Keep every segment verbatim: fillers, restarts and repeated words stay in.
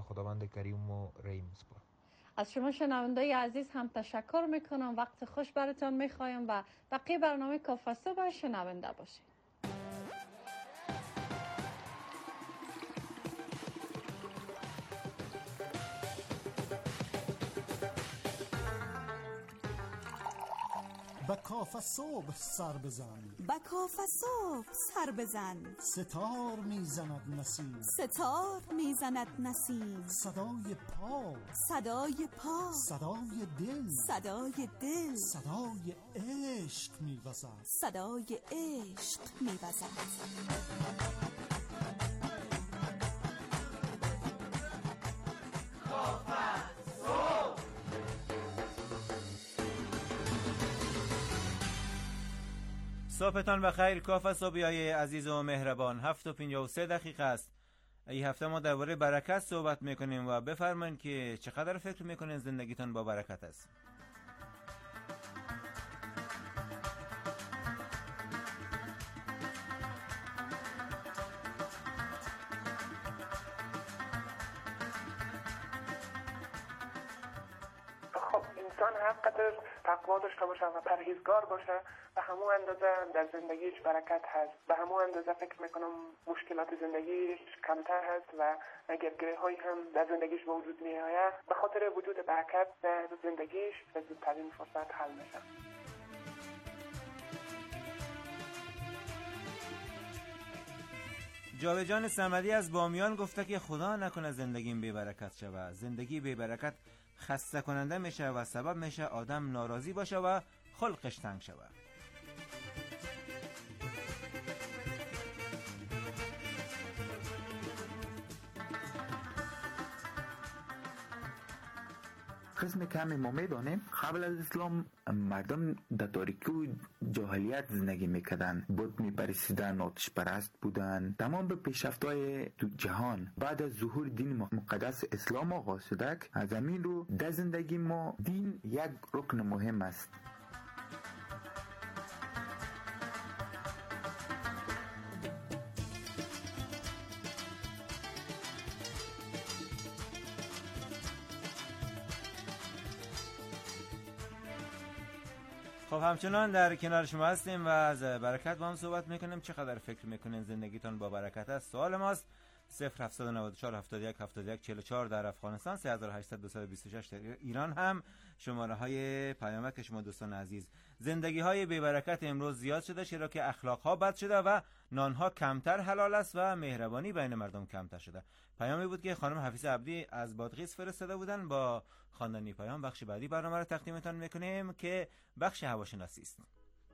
خداوند کریم و رحیم میسپارم. از شما شنوندای عزیز هم تشکر میکنم. وقت خوش براتون میخوایم و بقیه برنامه کافه صبح شنونده باشید. با کافه صبح سر بزن، با کافه صبح سر بزن، ستار میزند نسیم، ستار میزند نسیم، صدای پا، صدای پا، صدای دل، صدای دل، صدای عشق میوزد، صدای عشق میوزد. صبحتان بخیر. کافه صبحیای عزیز و مهربان، هفت و پنجاه و سه دقیقه است. این هفته ما درباره برکت صحبت میکنیم و بفرمایید که چقدر فکر میکنین زندگیتان با برکت است. خب انسان حق داره تقوا داشته باشه و پرهیزگار باشه، به همون اندازه در زندگیش برکت هست، به همون اندازه فکر میکنم مشکلات زندگیش کمتر هست و گرگره هایی هم در زندگیش به وجود می آید. به خاطر وجود برکت در زندگیش به زودترین فرصت حل میشه. جاوید جان صمدی از بامیان گفته که خدا نکنه زندگیم بی برکت شود. زندگی بی برکت خسته کننده میشه و سبب میشه آدم ناراضی باشه و خلقش تنگ شود. قسم کمی ما میدانیم قبل از اسلام مردم در تاریکی و جاهلیت زندگی میکردن، بت میپرستیدن، آتش پرست بودن. تمام به پیشرفت‌های تو جهان بعد از ظهور دین مقدس اسلام آغاز شده. از زمین رو در زندگی ما دین یک رکن مهم است. خب همچنان در کنار شما هستیم و از برکت با هم صحبت میکنیم. چقدر فکر میکنین زندگیتان با برکت است؟ سوال ماست صفر هفت نه چهار هفت یک هفت یک چهار چهار در افغانستان، سه هشت صفر صفر دو دو شش در ایران هم شماره های پیامک شما دوستان عزیز. زندگی های بی برکت امروز زیاد شده، چرا که اخلاق ها بد شده و نان ها کمتر حلال است و مهربانی بین مردم کمتر شده. پیامی بود که خانم حفیظ عبدی از بادغیس فرستاده بودن. با خواندن پیام بخش بعدی برنامه رو تقدیمتان میکنیم که بخش هواشناسی است.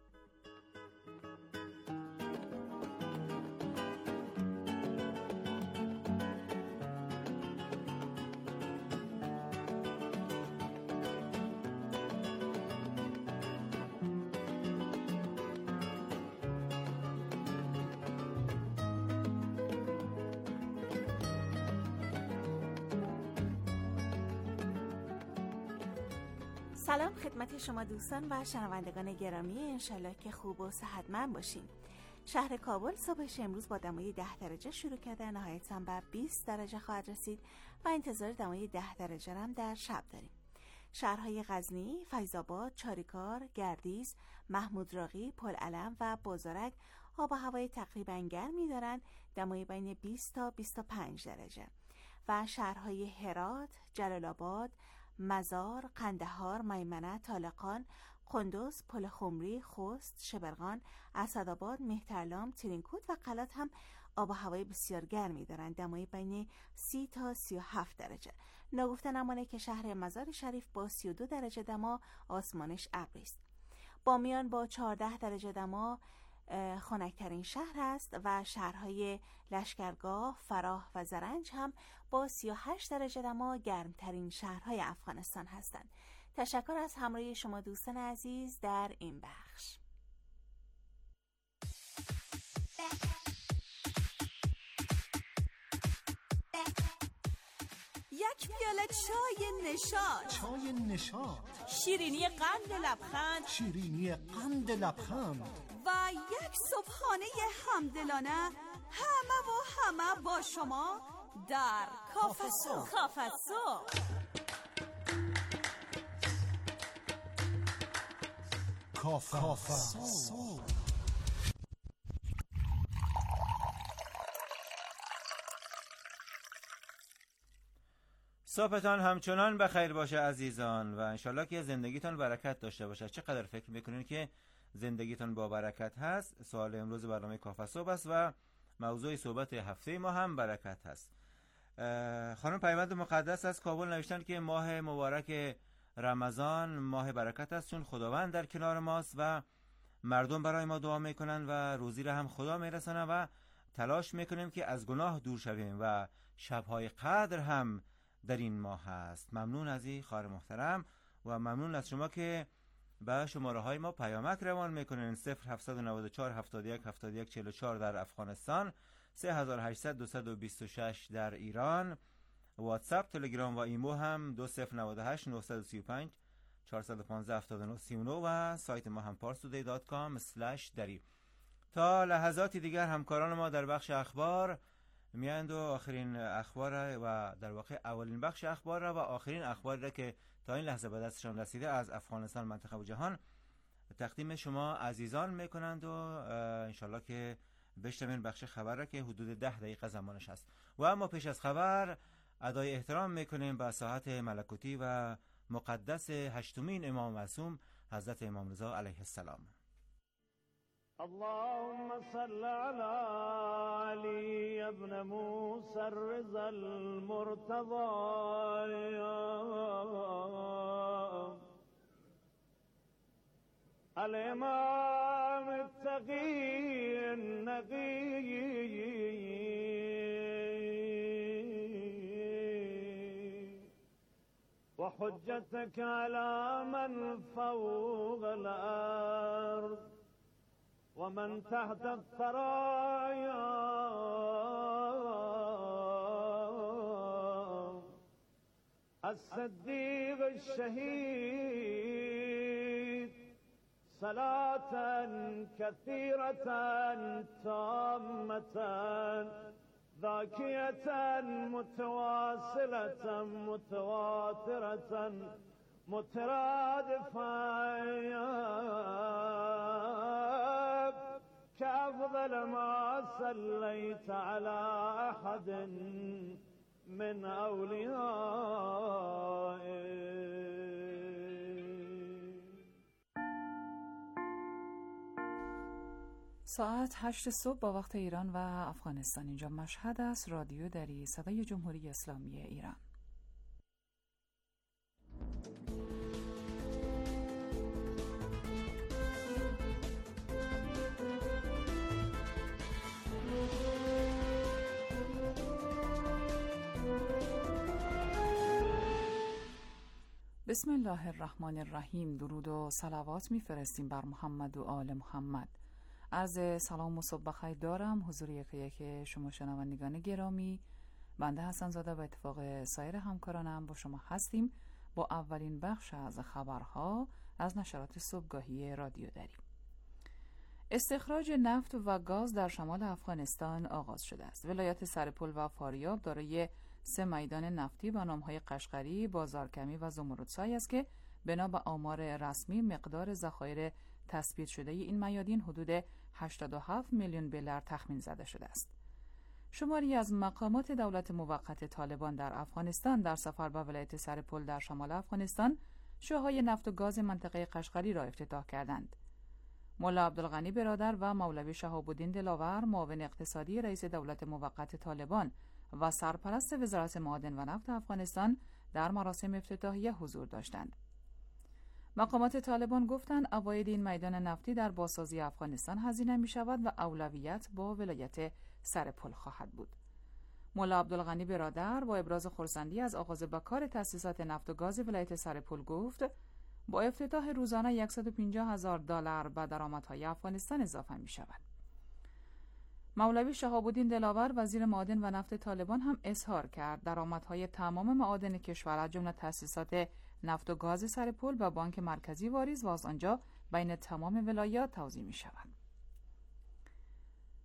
سلام خدمت شما دوستان و شنوندگان گرامی، انشالله که خوب و صحتمند باشین. شهر کابل صبحش امروز با دمای ده درجه شروع کرده، نهایتاً به بیست درجه خواهد رسید و انتظار دمای ده درجه هم در شب داریم. شهرهای غزنی، فیض‌آباد، چاریکار، گردیز، محمود راغی، پلعلم و بازارک آب و هوای تقریباً گرمی دارند، دمای بین بیست تا بیست و پنج درجه. و شهرهای هرات، جلال آباد، مزار، قندهار، میمنه، طالقان، قندوز، پل خمری، خوست، شبرغان، اسدآباد، مهترلام، ترینکوت و قلات هم آب و هوای بسیار گرمی دارند، دمای بین سی تا سی و هفت درجه. نگفته نمانه که شهر مزار شریف با سی و دو درجه دما آسمانش ابری است. بامیان با چهارده درجه دما خنک‌ترین شهر است و شهرهای لشکرگاه، فراه و زرنج هم با سی و هشت درجه دما گرمترین شهرهای افغانستان هستند. تشکر از همراهی شما دوستان عزیز در این بخش. یک پیاله چای نشاط، چای نشاط، شیرینی قند لبخند، شیرینی قند لبخند و یک صبحانه همدلانه، همه و همه با شما در کافه صبح. کافه صبح. کافه صبح. صبحتان همچنان بخیر باشه عزیزان و انشالله که زندگیتان برکت داشته باشه. چقدر فکر میکنین که زندگیتان با برکت هست؟ سوال امروز برنامه کافه صبح است و موضوع صحبت هفته ما هم برکت هست. خانم پیوند مقدس از کابل نوشتن که ماه مبارک رمضان ماه برکت است، چون خداوند در کنار ماست و مردم برای ما دعا میکنن و روزی را هم خدا میرسانه و تلاش میکنیم که از گناه دور شویم و شبهای قدر هم در این ماه هست. ممنون از این خواهر محترم و ممنون از شما که به شماره های ما پیامک روان میکنین. صفر هفت نه چهار هفتاد و یک هفتاد و یک چهل و چهار در افغانستان، سه هزار و هشتصد دویست و بیست و شش در ایران. واتساپ، تلگرام و ایمو هم دو صفر نه هشت نه سه پنج چهار یک پنج هفت نه سه نه و سایت ما هم پارسودی دات کام اسلش دری. تا لحظاتی دیگر همکاران ما در بخش اخبار میاند و آخرین اخبار و در واقع اولین بخش اخبار را و آخرین اخباری را که تا این لحظه به دستشان رسیده از افغانستان، منطقه و جهان تقدیم شما عزیزان میکنند و انشالله که بشنوین بخش خبر را که حدود ده دقیقه زمانش است. و اما پیش از خبر ادای احترام میکنیم به ساحت ملکوتی و مقدس هشتمین امام معصوم حضرت امام رضا علیه السلام. اللهم صل على علي ابن موسى الرضا المرتضى الامام التقي النقي وحجتك على من فوق الارض ومن تحت الثرايا الصديق الشهيد صلاة كثيرة تامة ذاكية متواصلة متواترة مترادفة كأفضل ما صليت على أحد من أوليائك. ساعت هشت صبح با وقت ایران و افغانستان. اینجا مشهد است، رادیو دری، صدای جمهوری اسلامی ایران. بسم الله الرحمن الرحیم. درود و صلوات میفرستیم بر محمد و آل محمد. عرض سلام و صبح بخیر دارم حضور یک یک شما شنوندگان گرامی. بنده حسن زاده و اتفاق سایر همکارانم با شما هستیم با اولین بخش از خبرها از نشرات صبحگاهی رادیو دری. استخراج نفت و گاز در شمال افغانستان آغاز شده است. ولایت سرپل و فاریاب دارای سه میدان نفتی با نام‌های قشقری، بازارکمی و زمردسای است که بنا به آمار رسمی مقدار ذخایر تثبیت شده این میادین حدود هشتاد و هفت میلیون دلار تخمین زده شده است. شماری از مقامات دولت موقت طالبان در افغانستان در سفر به ولایت سرپل در شمال افغانستان شوهای نفت و گاز منطقه قشقری را افتتاح کردند. مولا عبدالغنی برادر و مولوی شهاب الدین دلاور معاون اقتصادی رئیس دولت موقت طالبان و سرپرست وزارت معادن و نفت افغانستان در مراسم افتتاحیه حضور داشتند. مقامات طالبان گفتند عواید این میدان نفتی در بازسازی افغانستان هزینه می شود و اولویت با ولایت سرپل خواهد بود. مولا عبدالغنی برادر با ابراز خرسندی از آغاز به کار تأسیسات نفت و گاز ولایت سرپل گفت با افتتاح روزانه صد و پنجاه هزار دلار به درآمدهای افغانستان اضافه می شود. مولوی شهاب الدین دلاور وزیر معادن و نفت طالبان هم اظهار کرد درآمدهای تمام معادن کشور از جمله تأسیسات نفت و گاز سرپل به بانک مرکزی واریز و از آنجا بین تمام ولایات توزیع می شود.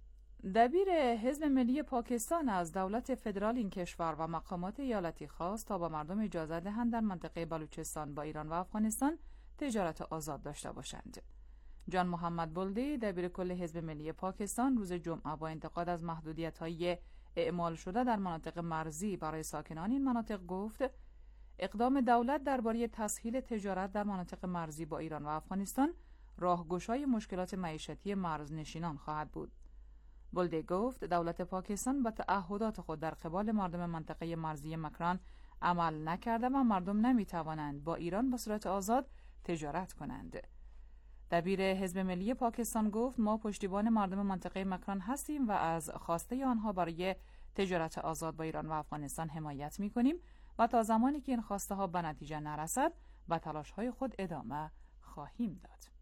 دبیر حزب ملی پاکستان از دولت فدرال این کشور و مقامات ایالتی خواست تا با مردم اجازه دهند در منطقه بلوچستان با ایران و افغانستان تجارت آزاد داشته باشند. جان محمد بلدی دبیر کل حزب ملی پاکستان روز جمعه با انتقاد از محدودیت‌های اعمال شده در مناطق مرزی برای ساکنان این مناطق گفت اقدام دولت درباره تسهیل تجارت در مناطق مرزی با ایران و افغانستان راهگشای مشکلات معیشتی مرزنشینان خواهد بود. بلدی گفت دولت پاکستان به تعهدات خود در قبال مردم منطقه مرزی مکران عمل نکرده و مردم نمیتوانند با ایران به صورت آزاد تجارت کنند. دبیر حزب ملی پاکستان گفت ما پشتیبان مردم منطقه مکران هستیم و از خواسته آنها برای تجارت آزاد با ایران و افغانستان حمایت می‌کنیم و تا زمانی که این خواسته ها به نتیجه نرسد به تلاش‌های خود ادامه خواهیم داد.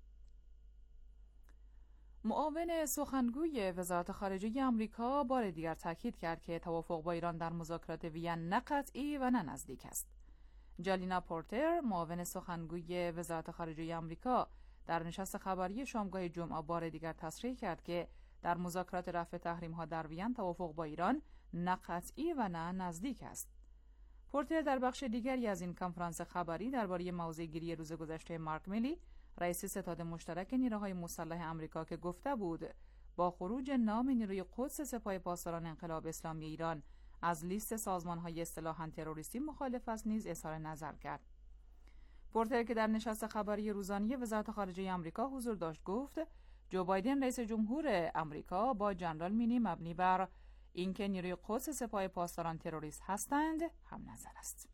معاون سخنگوی وزارت خارجه آمریکا بار دیگر تاکید کرد که توافق با ایران در مذاکرات وین نه قطعی و نه نزدیک است. جالینا پورتر معاون سخنگوی وزارت خارجه آمریکا در نشست خبری شامگاه جمعه بار دیگر تصریح کرد که در مذاکرات رفع تحریم‌ها در وین توافق با ایران نه قطعی و نه نزدیک است. پورتر در بخش دیگری از این کنفرانس خبری درباره موضع گیری روز گذشته مارک میلی رئیس ستاد مشترک نیروهای مسلح آمریکا که گفته بود با خروج نام نیروی قدس سپاه پاسداران انقلاب اسلامی ایران از لیست سازمان‌های اصطلاحاً تروریستی مخالف است نیز اظهار نظر کرد. پورتر که در نشست خبری روزانه وزارت خارجه آمریکا حضور داشت گفت جو بایدن رئیس جمهور آمریکا با جنرال مینی مبنی بر اینکه نیروی قدس سپاه پاسداران تروریست هستند هم نظر است.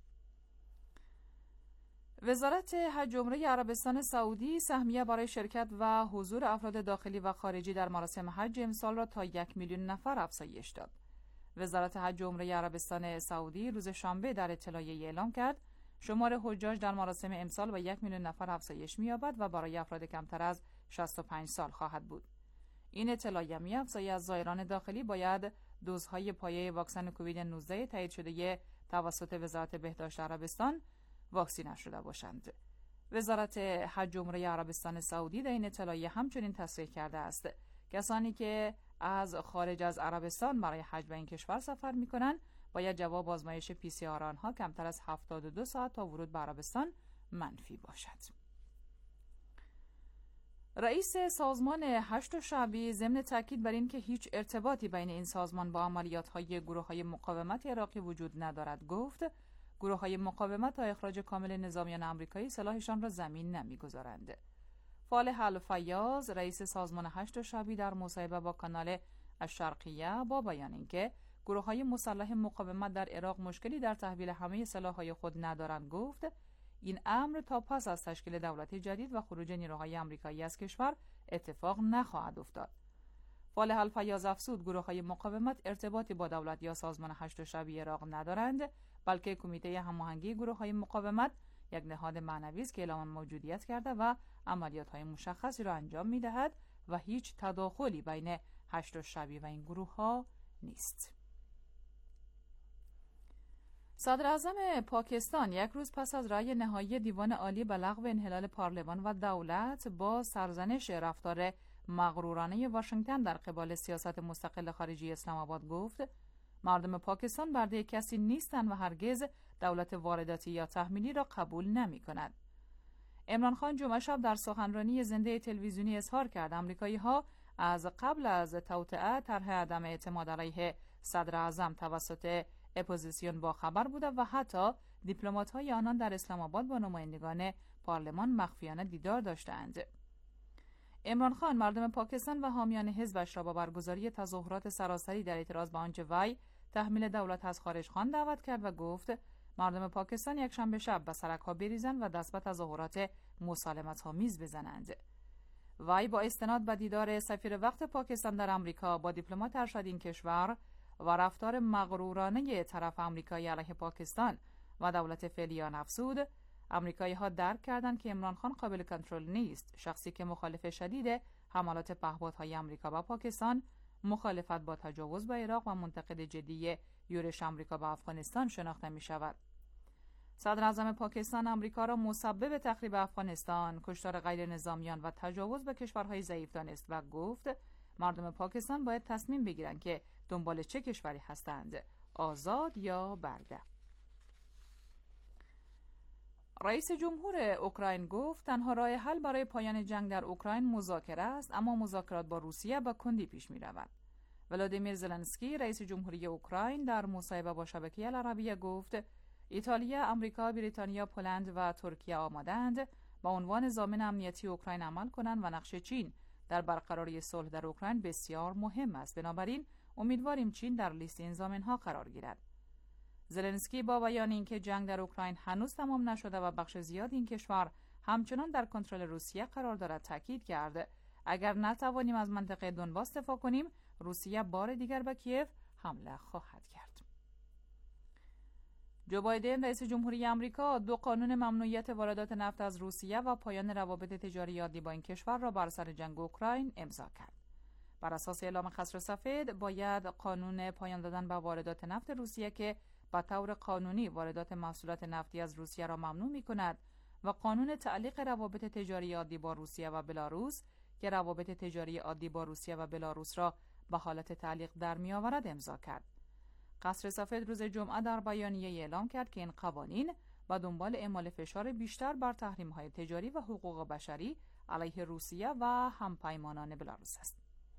وزارت حج عمره عربستان سعودی سهمیه برای شرکت و حضور افراد داخلی و خارجی در مراسم حج امسال را تا یک میلیون نفر افزایش داد. وزارت حج عمره عربستان سعودی روز شنبه در اطلاعیه اعلام کرد شمار حجاج در مراسم امسال به یک میلیون نفر افزایش می‌یابد و برای افراد کمتر از شصت و پنج سال خواهد بود. این اطلاعیه می‌افزاید از زائران داخلی باید دوزهای پایه واکسن کووید نوزده تایید شده توسط وزارت بهداشت عربستان واکسینه شده باشند. وزارت حج عمره عربستان سعودی در این اطلاعیه همچنین تصریح کرده است کسانی که از خارج از عربستان برای حج به این کشور سفر می‌کنند باید جواب آزمایش پی سی آر آنها کمتر از هفتاد و دو ساعت تا ورود به عربستان منفی باشد. رئیس سازمان هشت شعبی ضمن تاکید بر این که هیچ ارتباطی بین این سازمان با عملیات‌های گروه‌های مقاومت عراقی وجود ندارد گفت گروه‌های مقاومت تا اخراج کامل نظامیان آمریکایی سلاحشان را زمین نمی‌گذارند. فالح الفیاض رئیس سازمان هشت شعبی در مصاحبه با کانال الشرقیه با بیان اینکه گروه‌های مسلح مقاومت در عراق مشکلی در تحویل همه سلاح‌های خود ندارند گفت این امر تا پس از تشکیل دولت جدید و خروج نیروهای آمریکایی از کشور اتفاق نخواهد افتاد. فالح الفیاض افزود گروه‌های مقاومت ارتباطی با دولت یا سازمان هشت شعبی عراق ندارند بلکه کمیته هماهنگی گروه‌های مقاومت یک نهاد معنوی است که اعلام موجودیت کرده و عملیات‌های مشخصی را انجام می‌دهد و هیچ تداخلی بین هشت شعبی و این گروه‌ها نیست. صدر اعظم پاکستان یک روز پس از رأی نهایی دیوان عالی به لغو انحلال پارلمان و دولت با سرزنش رفتار مغرورانه واشنگتن در قبال سیاست مستقل خارجی اسلام آباد گفت مردم پاکستان برده کسی نیستند و هرگز دولت وارداتی یا تحمیلی را قبول نمی کند. عمران خان جمعه شب در سخنرانی زنده تلویزیونی اظهار کرد آمریکایی ها از قبل از توطئه طرح عدم اعتماد علیه صدر اعظم توسط اپوزیسیون با خبر بوده و حتی دیپلمات‌های آنان در اسلام آباد با نمایندگان پارلمان مخفیانه دیدار داشتند. عمران خان مردم پاکستان و حامیان حزبش را با برگزاری تظاهرات سراسری در اعتراض به آنچه وی تحمیل دولت از خارج خوان دعوت کرد و گفت مردم پاکستان یک شنبه شب به سرک‌ها بریزند و دست به تظاهرات مسالمت‌آمیز بزنند. وی با استناد به دیدار سفیر وقت پاکستان در آمریکا با دیپلمات ارشد این کشور و رفتار مغرورانه طرف آمریکایی علیه پاکستان و دولت فعلی آن افزود آمریکایی ها درک کردند که عمران خان قابل کنترل نیست، شخصی که مخالف شدید حملات پهپادهای آمریکا به پاکستان، مخالفت با تجاوز به عراق و منتقد جدی یورش آمریکا به افغانستان شناخته می شود. صدر اعظم پاکستان آمریکا را مسبب تخریب افغانستان، کشتار غیر نظامیان و تجاوز به کشورهای ضعیف دانست و گفت مردم پاکستان باید تصمیم بگیرند که دنبال چه کشوری هستند، آزاد یا برده. رئیس جمهور اوکراین گفت تنها راه حل برای پایان جنگ در اوکراین مذاکره است، اما مذاکرات با روسیه به کندی پیش می رود. ولادیمیر زلنسکی رئیس جمهوری اوکراین در مصاحبه با شبکه العربیه گفت ایتالیا، آمریکا، بریتانیا، پولند و ترکیه آمادند با عنوان ضامن امنیتی اوکراین عمل کنند و نقش چین در برقراری صلح در اوکراین بسیار مهم است. بنابراین امیدواریم چین در لیست این ضامن‌ها قرار گیرد. زلنسکی با بیان اینکه جنگ در اوکراین هنوز تمام نشده و بخش زیادی این کشور همچنان در کنترل روسیه قرار دارد تاکید کرد اگر نتوانیم از منطقه دونباس دفاع کنیم، روسیه بار دیگر به کیف حمله خواهد کرد. جو بایدن رئیس جمهوری آمریکا دو قانون ممنوعیت واردات نفت از روسیه و پایان روابط تجاری عادی با این کشور را بر سر جنگ اوکراین امضا کرد. بر اساس اعلام قصر سفید باید قانون پایان دادن به واردات نفت روسیه که به طور قانونی واردات محصولات نفتی از روسیه را ممنوع می‌کند و قانون تعلیق روابط تجاری عادی با روسیه و بلاروس که روابط تجاری عادی با روسیه و بلاروس را به حالت تعلیق در می‌آورد امضا کرد. قصر سفید روز جمعه در بیانیه اعلام کرد که این قوانین با دنبال اعمال فشار بیشتر بر تحریم‌های تجاری و حقوق بشری علیه روسیه و همپیمانان بلاروس است.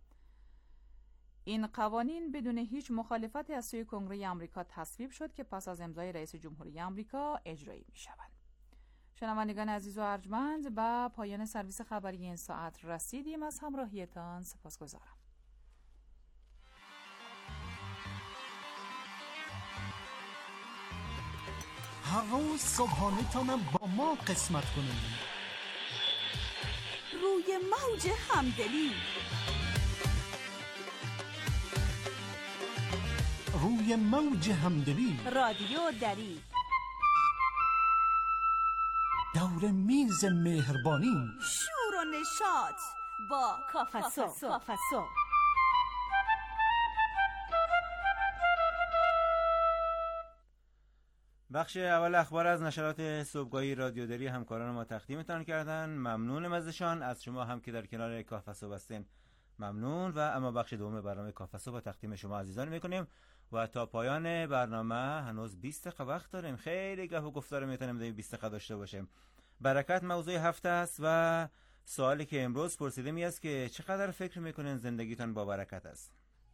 این قوانین بدون هیچ مخالفتی از سوی کنگره آمریکا تصویب شد که پس از امضای رئیس جمهوری آمریکا اجرایی می‌شوند. شنوندگان عزیز و ارجمند، به پایان سرویس خبری این ساعت رسیدیم. از همراهیتان سپاسگزارم. هر روز صبحانه تانم با ما قسمت کنید. روی موج همدلی، روی موج همدلی، رادیو دری، دور میز مهربانی، شور و نشاط با کافسو. کافسو بخش اول اخبار از نشرات صبحگاهی رادیو دری همکاران ما تقدیمتان کردن. ممنونم ازشان. از شما هم که در کنار کافسو هستین ممنون. و اما بخش دوم برنامه کافسو با تقدیم شما عزیزان میکنیم و تا پایان برنامه هنوز بیست دقیقه وقت داریم. خیلی گپ و گفتار میتونیم در بیست دقیقه داشته باشیم. برکت موضوع هفته است و سوالی که امروز پرسیده می است که چقدر فکر میکنین زندگیتان با برکت است؟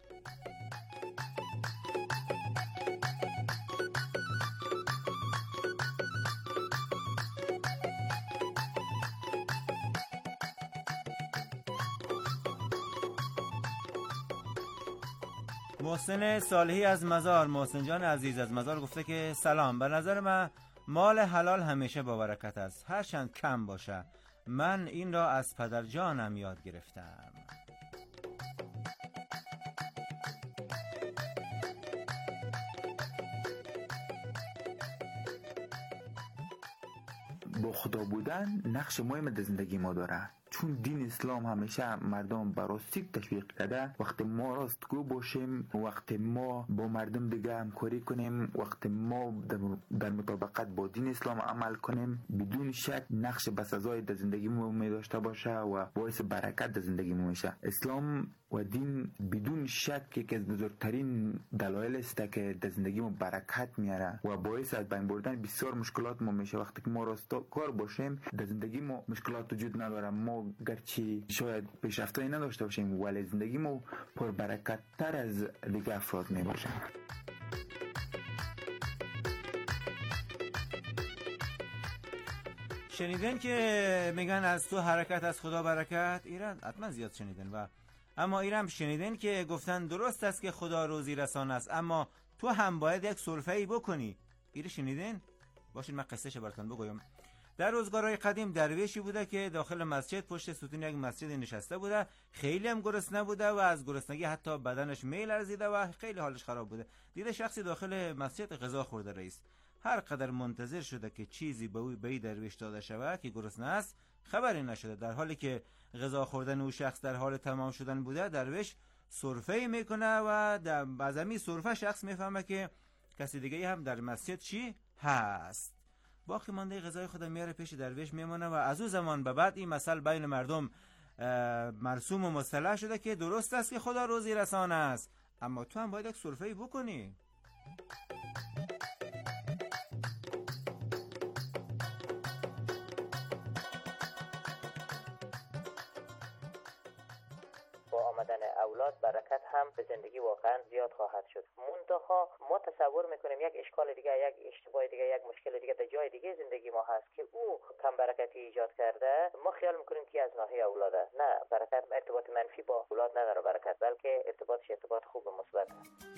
محسن صالحی از مزار، محسن جان عزیز از مزار گفته که سلام، به نظر من مال حلال همیشه با برکت است، هرچند کم باشه. من این را از پدر جانم یاد گرفتم. با خدا بودن نقش مهم در زندگی ما داره، چون دین اسلام همیشه مردم به راستی تشویق کرده. وقتی ما راستگو باشیم، وقتی ما با مردم دیگه همکاری کنیم، وقتی ما در مطابقت با دین اسلام عمل کنیم، بدون شک نقش بسزای در زندگی ما می داشته باشه و باعث برکت در زندگی ما میشه. اسلام و دین بدون شک یکی از بزرگترین دلایل است که در زندگی ما برکت میاره و باعث از بین بردن بسیار مشکلات ما میشه. وقتی که ما راستکار باشیم، در زندگی ما مشکلات وجود نداره. ما گرچه شاید پیشرفتایی نداشته باشیم ولی زندگی ما پر برکت تر از دیگه افراد می باشه. شنیدن که میگن از تو حرکت از خدا برکت؟ ایران حتما زیاد شنیدن. و اما ایران شنیدن که گفتن درست است که خدا روزی رسان است، اما تو هم باید یک سرفه‌ای بکنی. ایره شنیدن؟ باشین من قصهش براتون بگویم. در روزگارهای قدیم درویشی بوده که داخل مسجد پشت ستون یک مسجد نشسته بوده، خیلی هم گرسنه بوده و از گرسنگی حتی بدنش میلرزیده و خیلی حالش خراب بوده. دیده شخصی داخل مسجد غذا خورده. رئیس هر قدر منتظر شده که چیزی به او به درویش داده شود که گرسنه است، خبری نشده. در حالی که غذا خوردن او شخص در حال تمام شدن بوده، درویش سرفه میکنه و از همین سرفه شخص میفهمه که کسی دیگه هم در مسجد چی هست. باقی مانده غذای خود میاره پیش درویش میمونه و از او زمان به بعد این مثل بین مردم مرسوم و مصطلح شده که درست است که خدا روزی رسان است، اما تو هم باید یک سرفه‌ای بکنی. با آمدن اولاد برکت هم به زندگی واقعا زیاد خواهد شد. منتها ما تصور میکنیم یک اشکال دیگه، یک اشتباه دیگه، یک مشکل دیگه در جای دیگه زندگی ما هست که او کم برکتی ایجاد کرده. ما خیال میکنیم که از ناحیه اولاده. نه، برکت ارتباط منفی با اولاد نداره برکت، بلکه ارتباطش ارتباط خوب و مثبت است.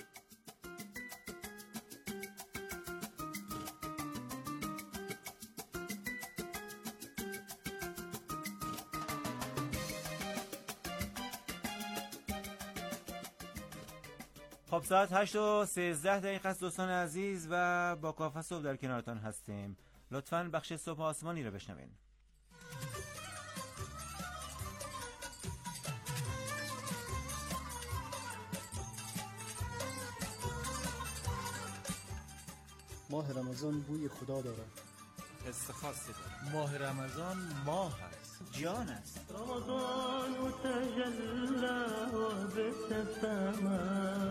خب ساعت هشت و سیزده دقیقه است دوستان عزیز و با کافه صبح در کنارتان هستیم. لطفاً بخش صبح آسمانی رو بشنوین. ماه رمضان بوی خدا دارد، استخاصه دارد. ماه رمضان ماه است، جان است. رمضان تجلى وابتسم.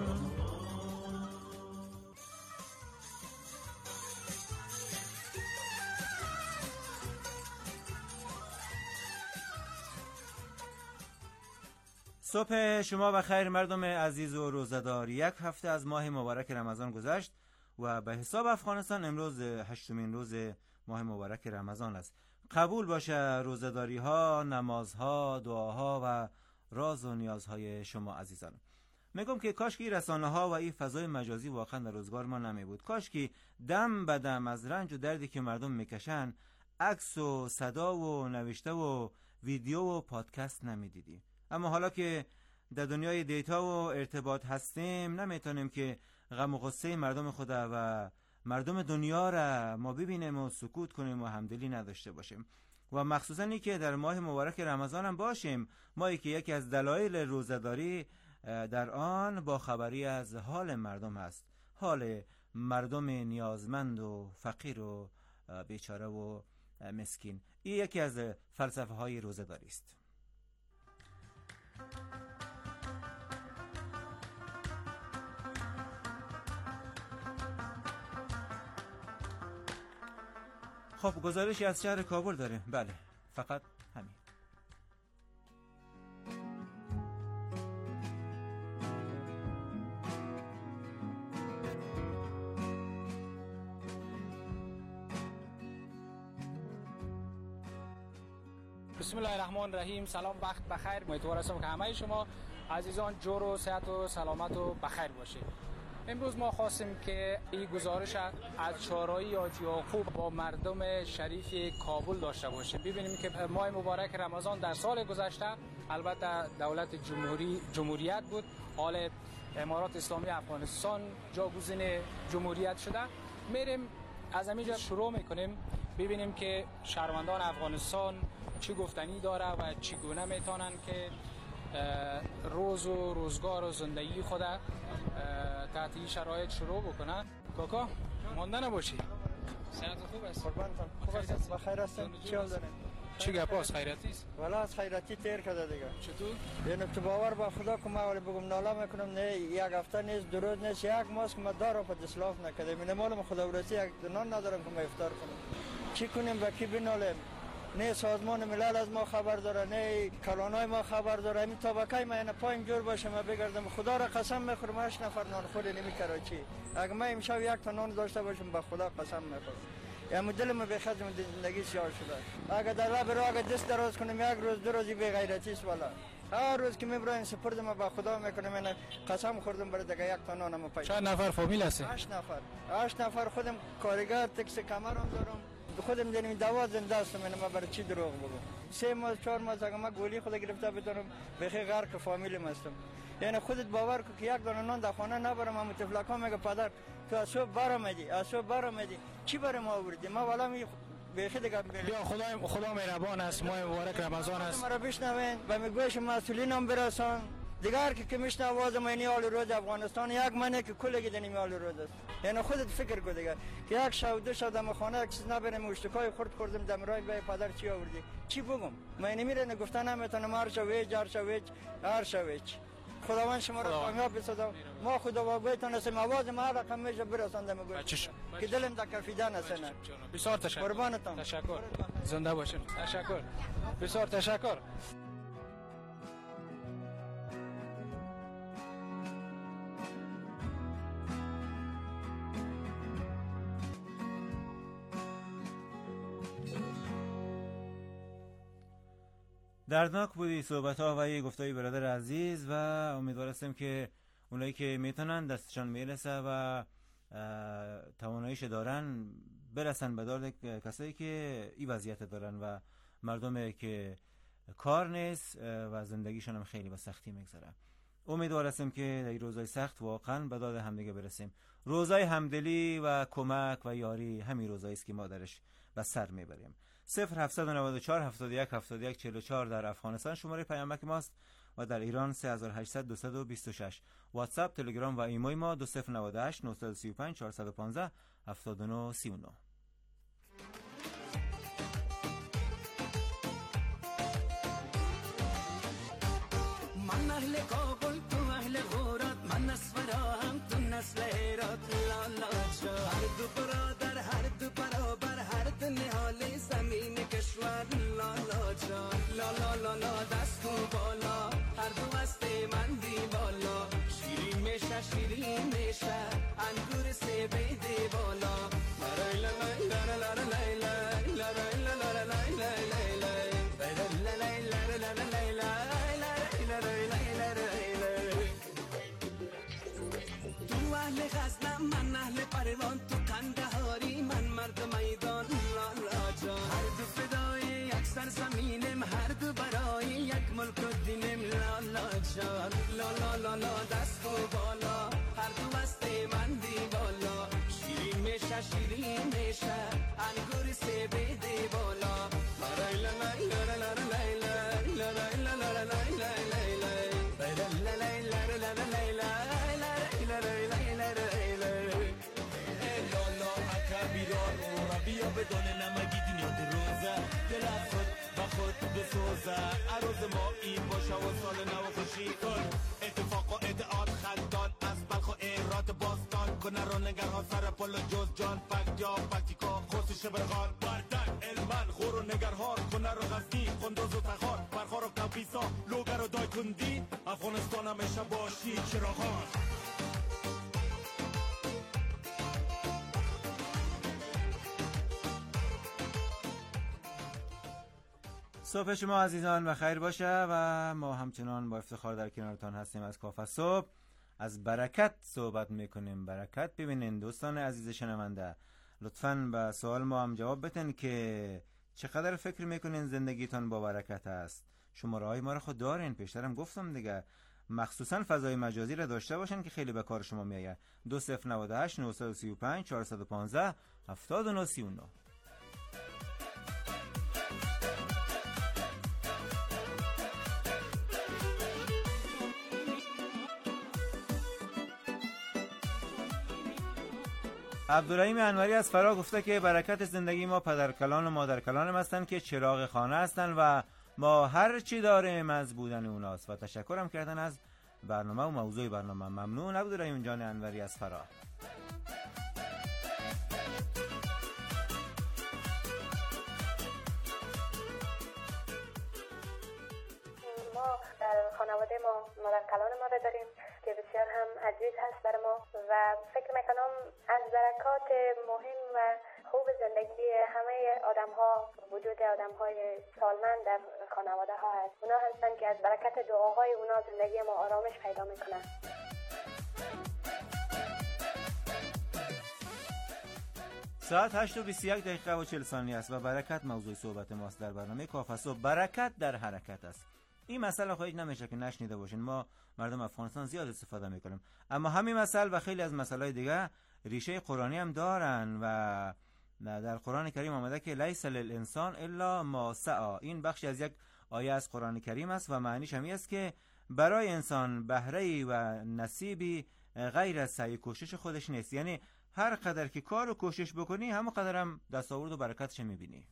صبح شما بخیر مردم عزیز و روزه‌دار. یک هفته از ماه مبارک رمضان گذشت و به حساب افغانستان امروز هشتمین روز ماه مبارک رمضان است. قبول باشه روزه‌داری ها، نمازها، دعاها و راز و نیازهای شما عزیزان. میگم که کاش که رسانه ها و این فضای مجازی واقعا در روزگار ما نمی بود. کاش که دم به دم از رنج و دردی که مردم میکشن عکس و صدا و نوشته و ویدیو و پادکست نمیدیدی. اما حالا که در دنیای دیتا و ارتباط هستیم نمیتونیم که غم و غصه مردم خدا و مردم دنیا را ما ببینیم و سکوت کنیم و همدلی نداشته باشیم. و مخصوصا این که در ماه مبارک رمضان هم باشیم، ماهی که یکی از دلایل روزه‌داری در آن با خبری از حال مردم است، حال مردم نیازمند و فقیر و بیچاره و مسکین. این یکی از فلسفه های روزه‌داری است. خب گزارشی از شهر کابل داریم. بله فقط همین. بسم الله الرحمن الرحیم. سلام، وقت بخیر. امیدوار هستم که همه شما عزیزان جور و صحت و سلامت و بخیر باشید. امروز ما خواستیم که این گزارش از چهارراه حاجی یعقوب با مردم شریف کابل داشته باشیم. ببینیم که ماه مبارک رمضان در سال گذشته البته دولت جمهوری جمهوریت بود، حال امارات اسلامی افغانستان جاگزین جمهوریت شده. میریم از همینجا شروع میکنیم ببینیم که شهروندان افغانستان چی گفتنی داره و چگونه میتونن که روز و روزگار و زندگی خود تحت این شرایط شروع بکنن. کاکا مانده نباشی، صحت خوب است؟ قربانتان خوب است، بخیر هستم. چی حال دارین؟ چی گپ است؟ خیراتی است؟ والا از خیراتی تیر کرده دیگه. چطور؟ یعنی تو باور با خدا که ما ولی بگم ناله میکنم، نه یک هفته نیست، دو روز نیست، یک ماه که ما دارو په دسلاف نکردیم. من معلوم خدا ورسی یک نان ندارم که ما افطار کنم. چی کنیم با کی بنالیم؟ نه سازمان ملل از ما خبر داره، نه کلانای ما خبر داره. همین طبقه ما اینا پایم جور باشه ما بگردم. خدا را قسم میخورم هشت نفر نان خوری نمی کراچی. اگه ما امشب یک تا نان داشته باشم با خدا قسم میخورم. یا مدل ما به خاطر زندگی سیاه شده. اگه در لب رو اگه دست دراز کنم یک روز دو روزی بی غیرتی است والا. هر روز که میبرم سپرد ما با خدا میکنم، من قسم خوردم برای دیگه یک تا نان ما پای. چند نفر فامیل هست؟ هشت نفر. هشت نفر خودم کارگر تکس کمرم دارم. خودم دارم دوا زنده هستم، من ما برای چی دروغ بگم؟ سه ماه چهار ماه اگه ما گولی خود گرفته بدونم بخی غرق فامیلم هستم. یعنی خودت باور کن که یک دانه نان در خانه نبرم، هم تفلکا میگه پدر تو از صبح برآمدی، از صبح برآمدی چی برای ما آوردی؟ ما والا می بخی دیگه بیا خدا خدا مهربان است، ماه مبارک رمضان است. ما را بشنوین و میگویش مسئولینم برسان دیگه هر کی که میشنه آواز ما اینی حال روز افغانستان یک منه که کلگی دنی حال روز است. یعنی خودت فکر کن دیگه که یک شب دو شب دم خانه چیز نبرم مشتکای خورد خوردم دم رای به پدر چی آوردی چی بگم من نمیره نگفتن نمیتونم هر شوی جار شوی هر شوی خداوند شما را کامیاب بسازه ما خدا واقعیتون هستیم آواز ما رقم میشه برسانده میگویم که دلم در کفیدن هستن. بسیار تشکر قربانتان تشکر زنده باشین تشکر بسیار تشکر. دردناک بودی صحبت ها و یه گفتای برادر عزیز و امیدوار هستم که اونایی که میتونن دستشان میرسه و تواناییش دارن برسن به دار کسایی که این وضعیت دارن و مردمی که کار نیست و زندگیشون هم خیلی به سختی میگذره. امیدوار هستم که در این روزای سخت واقعا به داد همدیگه برسیم. روزای همدلی و کمک و یاری همین روزایی است که ما درش به سر میبریم. صفر هفتصد و نود و چهار هفتاد و یک هفتاد و یک چهل و چهار در افغانستان شماره پیامک ماست و در ایران سه هزار و هشتصد دویست و بیست و شش. واتساپ، تلگرام و ایموی ما دو صفر نود و هشت نهصد و سی و پنج چهارصد و پانزده هفتاد و نه سی و نه. من اهل کابل تو اهل غورات من نسفراهم تو نسل هرات لا لا جا هر دو برادر هر دو برابر هر دو نهال زمین کشور لا لا جا لا لا لا لا دست تو بالا هر دو است من دی بالا شیرین میشه شیرین میشه انگور سه بیده بالا لا لا لا لا لا لا لا لا لا لا من اهل پروان تو کندهاری من مرد میدان لا لا جا هر دو فدای یک سر زمینم هر دو برای یک ملک و دینم لا لا جا لا لا لا لا دست و بالا هر دو است من دی بالا شیرین میشه شیرین میشه انگور سه بیده بالا لا لا لا لا لا لا لا لا لا بدون نمگی دنیا در روزه دل از خود و خود بسوزه عروض ما این باشه و سال نو خوشی کن اتفاق و اتعاد خلدان از بلخ و ایرات باستان کنه رو نگرها سر پل و جز جان پک یا پکتیکا خوص شبرغان بردک علمان خور و نگرها کنه رو غزنی خندوز و تخار برخار و کبیسا لوگر و دای کندی افغانستان همیشه باشی چراغان. صبح شما عزیزان و خیر باشه و ما همچنان با افتخار در کنارتان هستیم. از کافه صبح از برکت صحبت میکنیم. برکت ببینین دوستان عزیز شنونده، لطفاً به سوال ما هم جواب بتن که چقدر فکر میکنین زندگیتان با برکت است. شماره های ما رو خود دارین، پیشترم گفتم دیگه، مخصوصاً فضای مجازی را داشته باشن که خیلی به کار شما میایه. دو صفر نود و هشت نهصد و سی و پنج چهارصد و پانزده هفتاد و نه سی و نه. عبدالرحیم انوری از فرا گفته که برکت زندگی ما پدرکلان و مادرکلانم هستن که چراغ خانه هستن و ما هر چی داریم از بودن اوناست و تشکرم کردن از برنامه و موضوع برنامه. ممنون عبدالرحیم جان انوری از فرا. ما در خانواده ما مادرکلان ما را داریم که بسیار هم عزیز هست برای ما و فکر میکنم از برکات مهم و خوب زندگی همه آدم ها وجود آدم های سالمند در خانواده ها هست. اونا هستن که از برکت دعاهای اونا زندگی ما آرامش پیدا میکنن. ساعت هشت و بیست و یک دقیقه و چهل ثانیه است و برکت موضوع صحبت ماست در برنامه کافه صبح. برکت در حرکت است. این مسئله خواهید نمیشه که نشنیده باشین. ما مردم افغانستان زیاد استفاده میکنیم، اما همین مسئله و خیلی از مسائل دیگه ریشه قرآنی هم دارن و در قرآن کریم آمده که لیس للانسان الا ما سعی. این بخشی از یک آیه از قرآن کریم است و معنیش هم است که برای انسان بهره‌ای و نصیبی غیر از سعی کوشش خودش نیست. یعنی هر قدر که کار و کوشش بکنی همون قدر هم دستاورد و برکتش میبینی.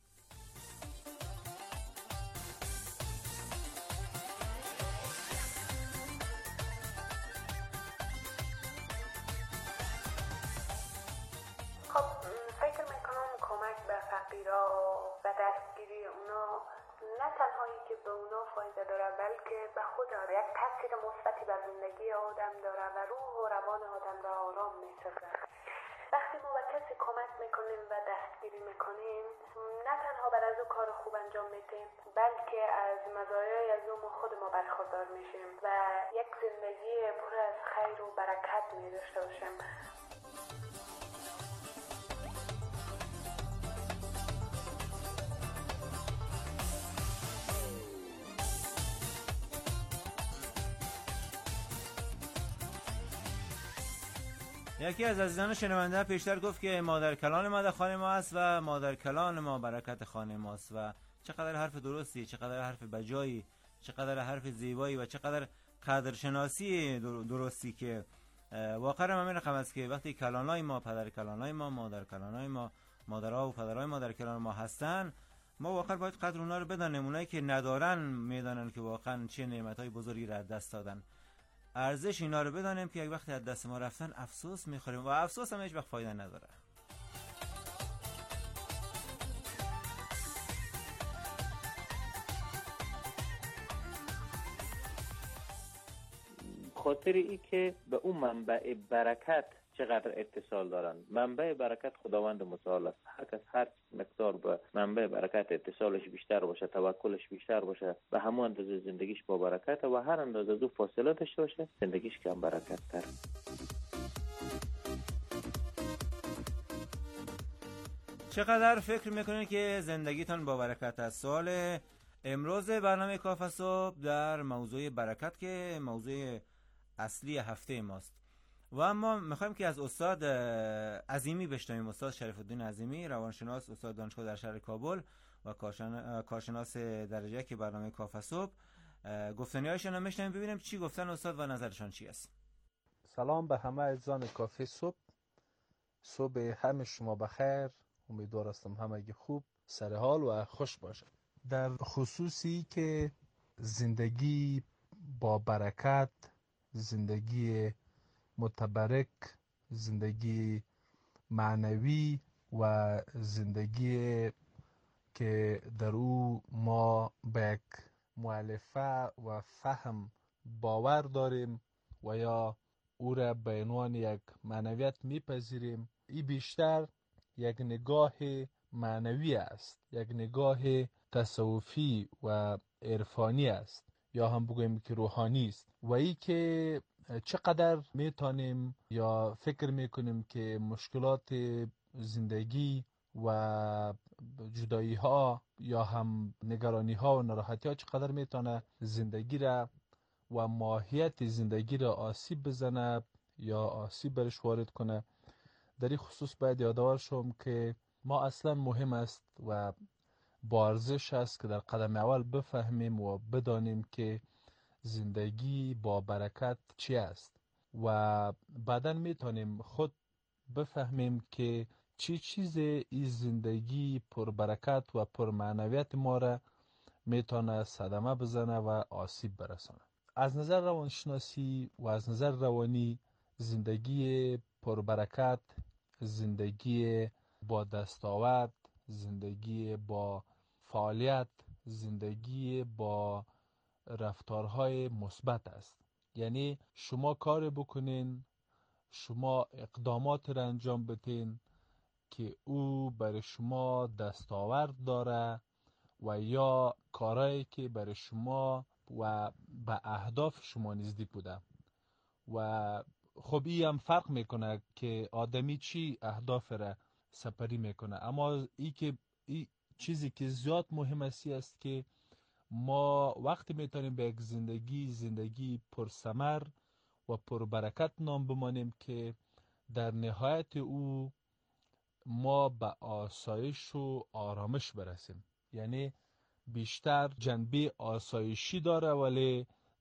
خب فکر میکنم کمک به فقیرا و دستگیری اونا نه تنهایی که به اونا فایده داره بلکه به خود آره یک تاثیر مثبتی بر زندگی آدم داره و روح و روان آدم را آرام میسازه. وقتی ما به کسی کمک میکنیم و دستگیری میکنیم نه تنها بر از او کار خوب انجام میدیم بلکه از مزایای از او ما خود ما برخوردار میشیم و یک زندگی پر از خیر و برکت میداشته باشیم. یکی از عزیزان شنونده پیشتر گفت که مادر کلان ما در خانه ما است و مادر کلان ما برکت خانه ماست و چقدر حرف درستی، چقدر حرف بجایی، چقدر حرف زیبایی و چقدر قدرشناسی درستی که واقعا همین رقم است که وقتی کلانای ما، پدر کلانای ما، مادر کلانای ما، مادرها و پدرای مادر کلان ما هستن، ما واقعا باید قدر اونا رو بدانیم. اونایی که ندارن میدانن که واقعا چه نعمتای بزرگی را دست دادن. ارزش اینا رو بدانیم که یک وقتی از دست ما رفتن افسوس میخوریم و افسوس هم هیچ وقت فایده نداره. خاطر ای که به اون منبع برکت چقدر اتصال دارن. منبع برکت خداوند متعال است. هر کس هر مقدار به منبع برکت اتصالش بیشتر باشه، توکلش بیشتر باشه، به همون اندازه زندگیش با برکت و هر اندازه از او فاصله داشته باشه زندگیش کم برکت تر. چقدر فکر میکنید که زندگیتان با برکت است؟ سوال امروز برنامه کافه صبح در موضوع برکت که موضوع اصلی هفته ماست و اما میخوایم که از استاد عظیمی بشنویم. استاد شریف الدین عظیمی، روانشناس، استاد دانشگاه در شهر کابل و کارشناس درجه یک برنامه کافه صبح، گفتنی‌هایشان رو میشنویم ببینیم چی گفتن استاد و نظرشان چی است. سلام به همه عزیزان کافه صبح. صبح همه شما بخیر. امیدوار هستم همگی خوب، سر حال و خوش باشه. در خصوصی که زندگی با برکت، زندگی متبرک، زندگی معنوی و زندگی که در او ما به یک مؤلفه و فهم باور داریم و یا او را به عنوان یک معنویت میپذیریم، این بیشتر یک نگاه معنوی است، یک نگاه تصوفی و عرفانی است یا هم بگویم که روحانی است. و ای که چقدر میتونیم یا فکر میکنیم که مشکلات زندگی و جدایی ها یا هم نگرانی ها و ناراحتی ها چقدر میتونه زندگی را و ماهیت زندگی را آسیب بزنه یا آسیب برش وارد کنه. در این خصوص باید یادآور شوم که ما اصلا مهم است و با ارزش است که در قدم اول بفهمیم و بدانیم که زندگی با برکت چی است و بعداً میتونیم خود بفهمیم که چی چیز این زندگی پر برکت و پر معنویت ما را میتونه صدمه بزنه و آسیب برسانه. از نظر روانشناسی و از نظر روانی زندگی پر برکت، زندگی با دستاورد، زندگی با فعالیت، زندگی با رفتارهای مثبت است. یعنی شما کار بکنین، شما اقدامات را انجام بدین که او برای شما دستاورد داره و یا کارهایی که برای شما و به اهداف شما نزدیک بوده. و خب این هم فرق میکنه که آدمی چی اهداف را سپری میکنه، اما ای که ای چیزی که زیاد مهم است که ما وقتی میتونیم به یک زندگی زندگی پرثمر و پربرکت نام بمانیم که در نهایت او ما به آسایش و آرامش برسیم. یعنی بیشتر جنبه آسایشی داره ولی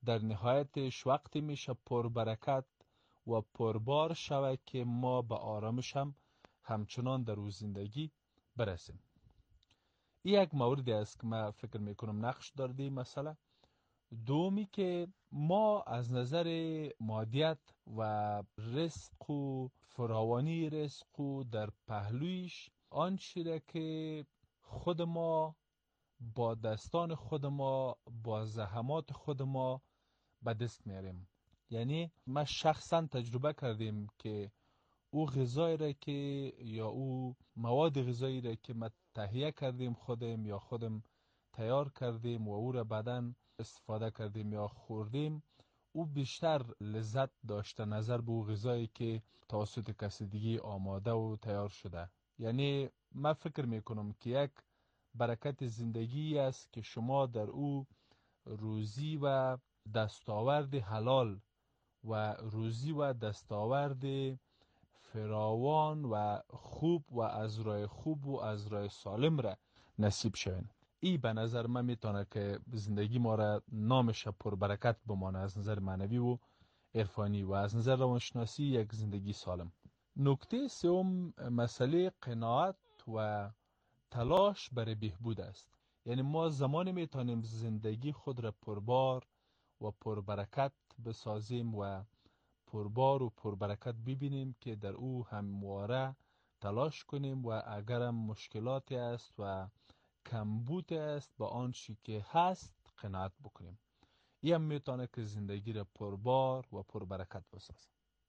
در نهایتش وقتی میشه پربرکت و پربار شود که ما به آرامش هم همچنان در او زندگی برسیم. این یک موردی است که من فکر میکنم نقش دارده این مسئله. دومی که ما از نظر مادیت و رزق و فراوانی رزق و در پهلویش آنچه که خود ما با دستان خود ما با زحمات خود ما به دست میاریم. یعنی ما شخصا تجربه کردیم که او غذایی را که یا او مواد غذایی را که ما تهیه کردیم خودم یا خودم تیار کردیم و او را بعداً استفاده کردیم یا خوردیم، او بیشتر لذت داشته نظر به او غذایی که توسط کسی دیگه آماده و تیار شده. یعنی من فکر میکنم که یک برکت زندگی است که شما در او روزی و دستاورد حلال و روزی و دستاورد فراوان و خوب و از راه خوب و از راه سالم را نصیب شوین. ای به نظر من میتونه که زندگی ما را نامش پربرکت بمانه از نظر معنوی و عرفانی و از نظر روانشناسی یک زندگی سالم. نکته سوم مسئله قناعت و تلاش برای بهبود است. یعنی ما زمانی میتونیم زندگی خود را پربار و پربرکت بسازیم و پربار و پربرکت ببینیم که در او همواره تلاش کنیم و اگرم مشکلاتی است و کمبود است با آنچه که هست قناعت بکنیم. این هم میتونه که زندگی را پربار و پربرکت بسازه.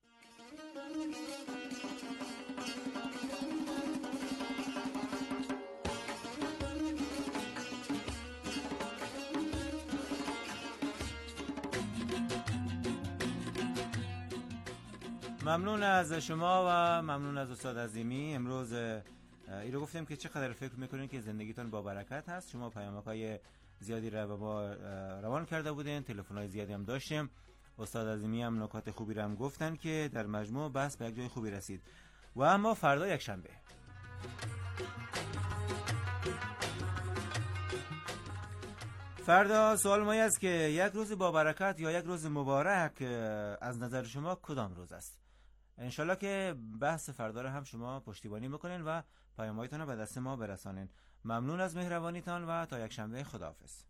ممنون از شما و ممنون از استاد عظیمی. امروز ای رو گفتیم که چقدر فکر میکنین که زندگیتون با برکت هست. شما پیامک‌های زیادی را به ما روان کرده بودین، تلفن‌های زیادی هم داشتیم. استاد عظیمی هم نکات خوبی را هم گفتن که در مجموع بحث به یک جای خوبی رسید. و اما فردا یک شنبه فردا سوال مایی است که یک روز با برکت یا یک روز مبارک از نظر شما کدام روز است؟ انشالله که بحث فردا را هم شما پشتیبانی بکنین و پیام‌هایتون رو به دست ما برسانین. ممنون از مهربانیتان و تا یک شنبه خداحافظ.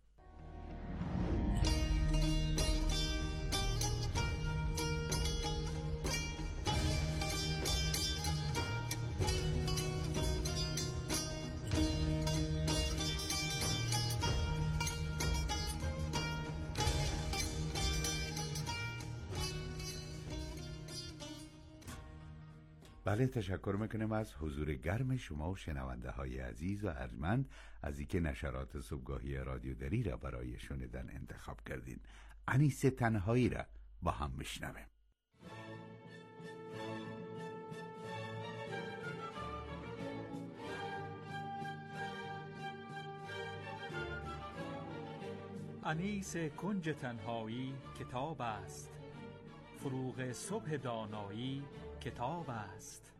بله، تشکر میکنم از حضور گرم شما و شنونده های عزیز و ارجمند از اینکه نشرات صبحگاهی رادیو دری را برای شنیدن انتخاب کردین. انیس تنهایی را با هم میشنویم. انیس کنج تنهایی کتاب است، فروغ صبح دانایی کتاب است.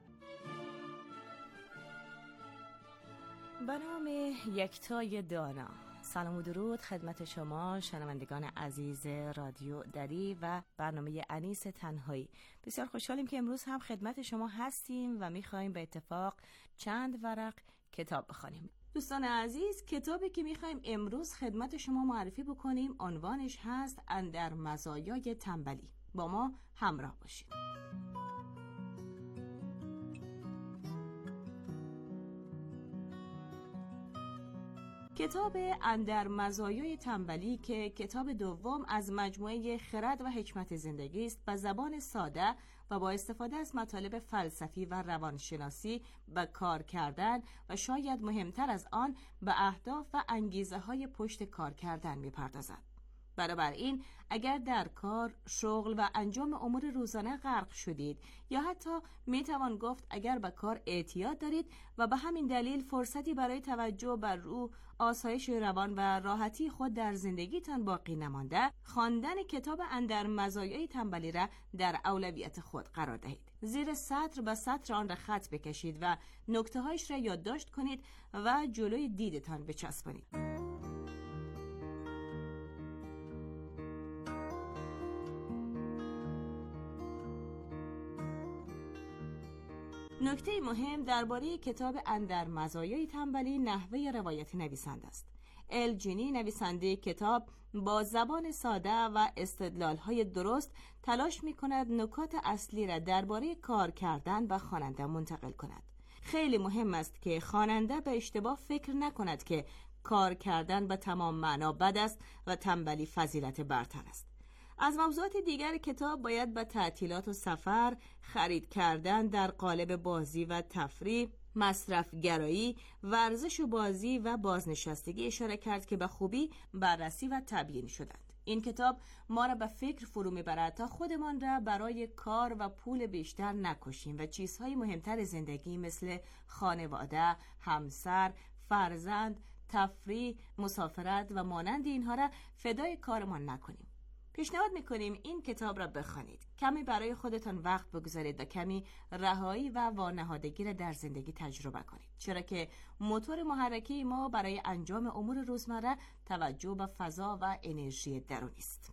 به نام یکتای دانا. سلام و درود خدمت شما شنوندگان عزیز رادیو دری و برنامه انیس تنهایی. بسیار خوشحالیم که امروز هم خدمت شما هستیم و میخوایم به اتفاق چند ورق کتاب بخوانیم. دوستان عزیز، کتابی که میخوایم امروز خدمت شما معرفی بکنیم عنوانش هست اندر مزایای تنبلی. با ما همراه باشید. کتاب اندر مزایای تنبلی که کتاب دوم از مجموعه خرد و حکمت زندگی است، به زبان ساده و با استفاده از مطالب فلسفی و روانشناسی به کار کردن و شاید مهمتر از آن به اهداف و انگیزه های پشت کار کردن می‌پردازد. بنابراین اگر در کار، شغل و انجام امور روزانه غرق شدید یا حتی میتوان گفت اگر به کار اعتیاد دارید و به همین دلیل فرصتی برای توجه بر روح، آسایش روان و راحتی خود در زندگیتان باقی نمانده، خواندن کتاب اندر مزایای تنبلی را در اولویت خود قرار دهید. زیر سطر به سطر آن را خط بکشید و نکته‌هایش را یادداشت کنید و جلوی دیدتان بچسبانید. نکته مهم درباره کتاب اندر مزایای تنبلی نحوه روایت نویسنده است. ال جینی نویسنده کتاب با زبان ساده و استدلال‌های درست تلاش می‌کند نکات اصلی را درباره کار کردن و خواننده منتقل کند. خیلی مهم است که خواننده به اشتباه فکر نکند که کار کردن به تمام معنا بد است و تنبلی فضیلت برتر است. از موضوعات دیگر کتاب باید به تعطیلات و سفر، خرید کردن در قالب بازی و تفریح، مصرف گرایی، ورزش و بازی و بازنشستگی اشاره کرد که به خوبی بررسی و تبیین شدند. این کتاب ما را به فکر فرو میبرد تا خودمان را برای کار و پول بیشتر نکشیم و چیزهای مهمتر زندگی مثل خانواده، همسر، فرزند، تفریح، مسافرت و مانند اینها را فدای کارمان نکنیم. پیشنهاد میکنیم این کتاب را بخوانید، کمی برای خودتان وقت بگذارید و کمی رهایی و وانهادگی را در زندگی تجربه کنید، چرا که موتور محرکی ما برای انجام امور روزمره توجه به فضا و انرژی درونی است.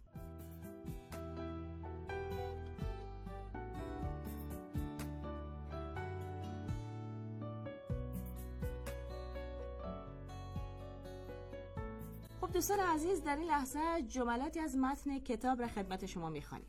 خب دوستان عزیز، در این لحظه جملاتی از متن کتاب را خدمت شما می‌خوانیم.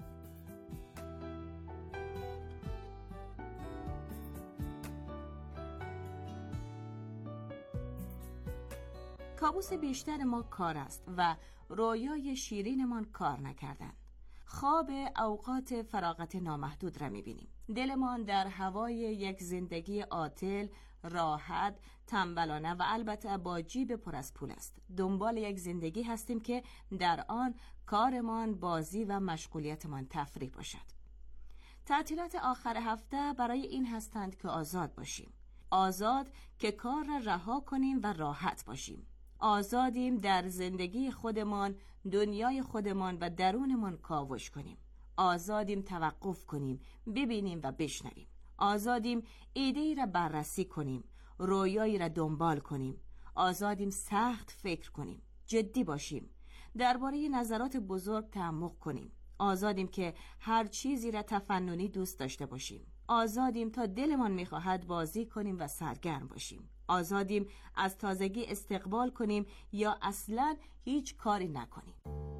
کابوس بیشتر ما کار است و رویای شیرینمان کار نکردن. خواب اوقات فراغت نامحدود را می‌بینیم. دلمان در هوای یک زندگی عاطل، راحت، تنبلانه و البته با جیب پر از پول است. دنبال یک زندگی هستیم که در آن کارمان، بازی و مشغولیتمان تفریح باشد. تعطیلات آخر هفته برای این هستند که آزاد باشیم. آزاد که کار را رها کنیم و راحت باشیم. آزادیم در زندگی خودمان، دنیای خودمان و درونمان کاوش کنیم. آزادیم توقف کنیم، ببینیم و بشنویم. آزادیم ایده‌ای را بررسی کنیم، رویایی را دنبال کنیم. آزادیم سخت فکر کنیم، جدی باشیم، درباره نظرات بزرگ تعمق کنیم. آزادیم که هر چیزی را تفننی دوست داشته باشیم. آزادیم تا دلمان می‌خواهد بازی کنیم و سرگرم باشیم. آزادیم از تازگی استقبال کنیم یا اصلاً هیچ کاری نکنیم.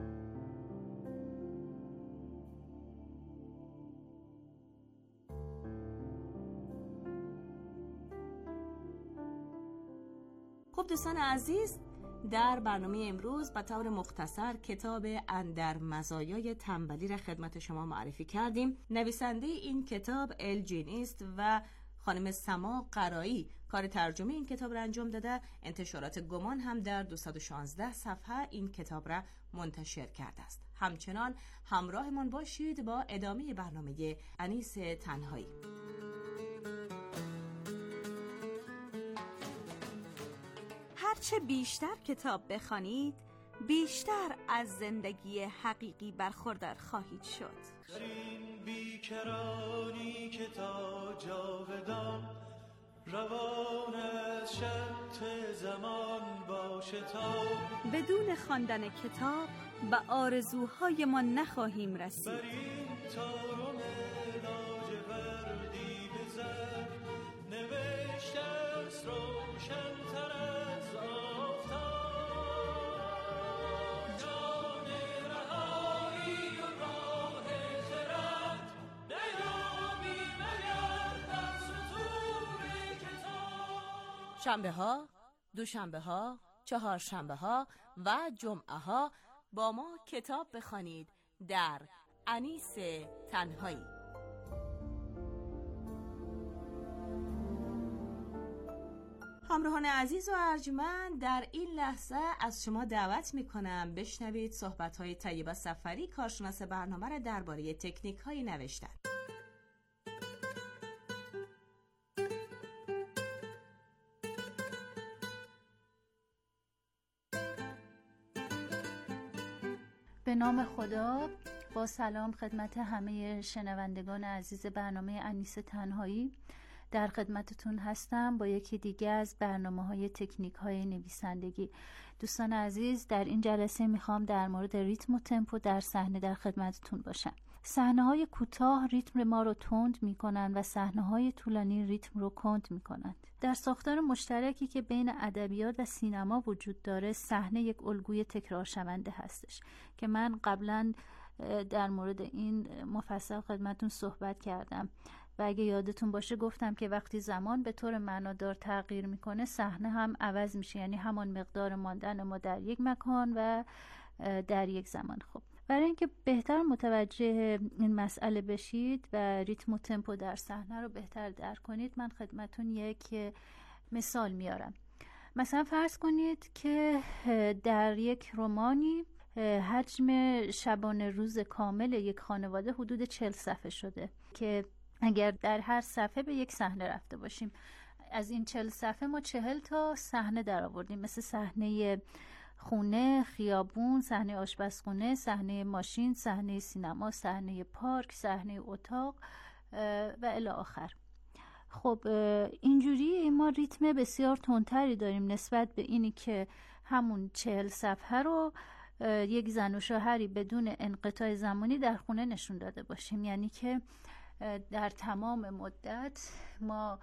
خب دوستان عزیز، در برنامه امروز به طور مختصر کتاب اندر مزایای تنبلی را خدمت شما معرفی کردیم. نویسنده این کتاب ال جینی است و خانم سما قرایی کار ترجمه این کتاب را انجام داده. انتشارات گمان هم در دویست و شانزده صفحه این کتاب را منتشر کرده است. همچنان همراهمان باشید با ادامه برنامه انیس تنهایی. هرچه بیشتر کتاب بخوانید، بیشتر از زندگی حقیقی برخوردار خواهید شد. در این بیکرانی که تا جاودان روان از شط زمان باشه، تا بدون خواندن کتاب به آرزوهای ما نخواهیم رسید. بر این تارم لاجوردی بزن، نوشته است روشن‌تر از آفتاب. جان رهایی و راه خرد نیابی مگر در سطور کتاب. شنبه ها، دوشنبه ها، چهار شنبه ها و جمعه ها با ما کتاب بخوانید در انیس تنهایی. همراهان عزیز و ارجمند، در این لحظه از شما دعوت میکنم بشنوید صحبت‌های طیبه سفری، کارشناس برنامه را درباره تکنیک‌های نوشتن. به نام خدا، با سلام خدمت همه شنوندگان عزیز برنامه انیس تنهایی. در خدمتتون هستم با یکی دیگه از برنامه‌های تکنیک‌های نویسندگی. دوستان عزیز، در این جلسه میخوام در مورد ریتم و تمپو در صحنه در خدمتتون باشم. صحنه‌های کوتاه ریتم ما رو تند می‌کنند و صحنه‌های طولانی ریتم رو کند می‌کنند. در ساختار مشترکی که بین ادبیات و سینما وجود داره، صحنه یک الگوی تکرار شونده هستش که من قبلا در مورد این مفصل خدمتون صحبت کردم و اگه یادتون باشه گفتم که وقتی زمان به طور معنادار تغییر میکنه، صحنه هم عوض میشه، یعنی همان مقدار ماندن ما در یک مکان و در یک زمان. خب برای اینکه بهتر متوجه این مسئله بشید و ریتم و تمپو در صحنه رو بهتر درک کنید، من خدمتون یک مثال میارم. مثلا فرض کنید که در یک رمانی حجم شبانه روز کامل یک خانواده حدود چهل صفحه شده که اگر در هر صفحه به یک صحنه رفته باشیم، از این چهل صفحه ما چهل تا صحنه در آوردیم، مثل صحنه خونه، خیابون، صحنه آشپزخونه، صحنه ماشین، صحنه سینما، صحنه پارک، صحنه اتاق و الی آخر. خب اینجوری ما ریتم بسیار تندتری داریم نسبت به اینی که همون چهل صفحه رو یک زن و شوهری بدون انقطاع زمانی در خونه نشون داده باشیم. یعنی که در تمام مدت ما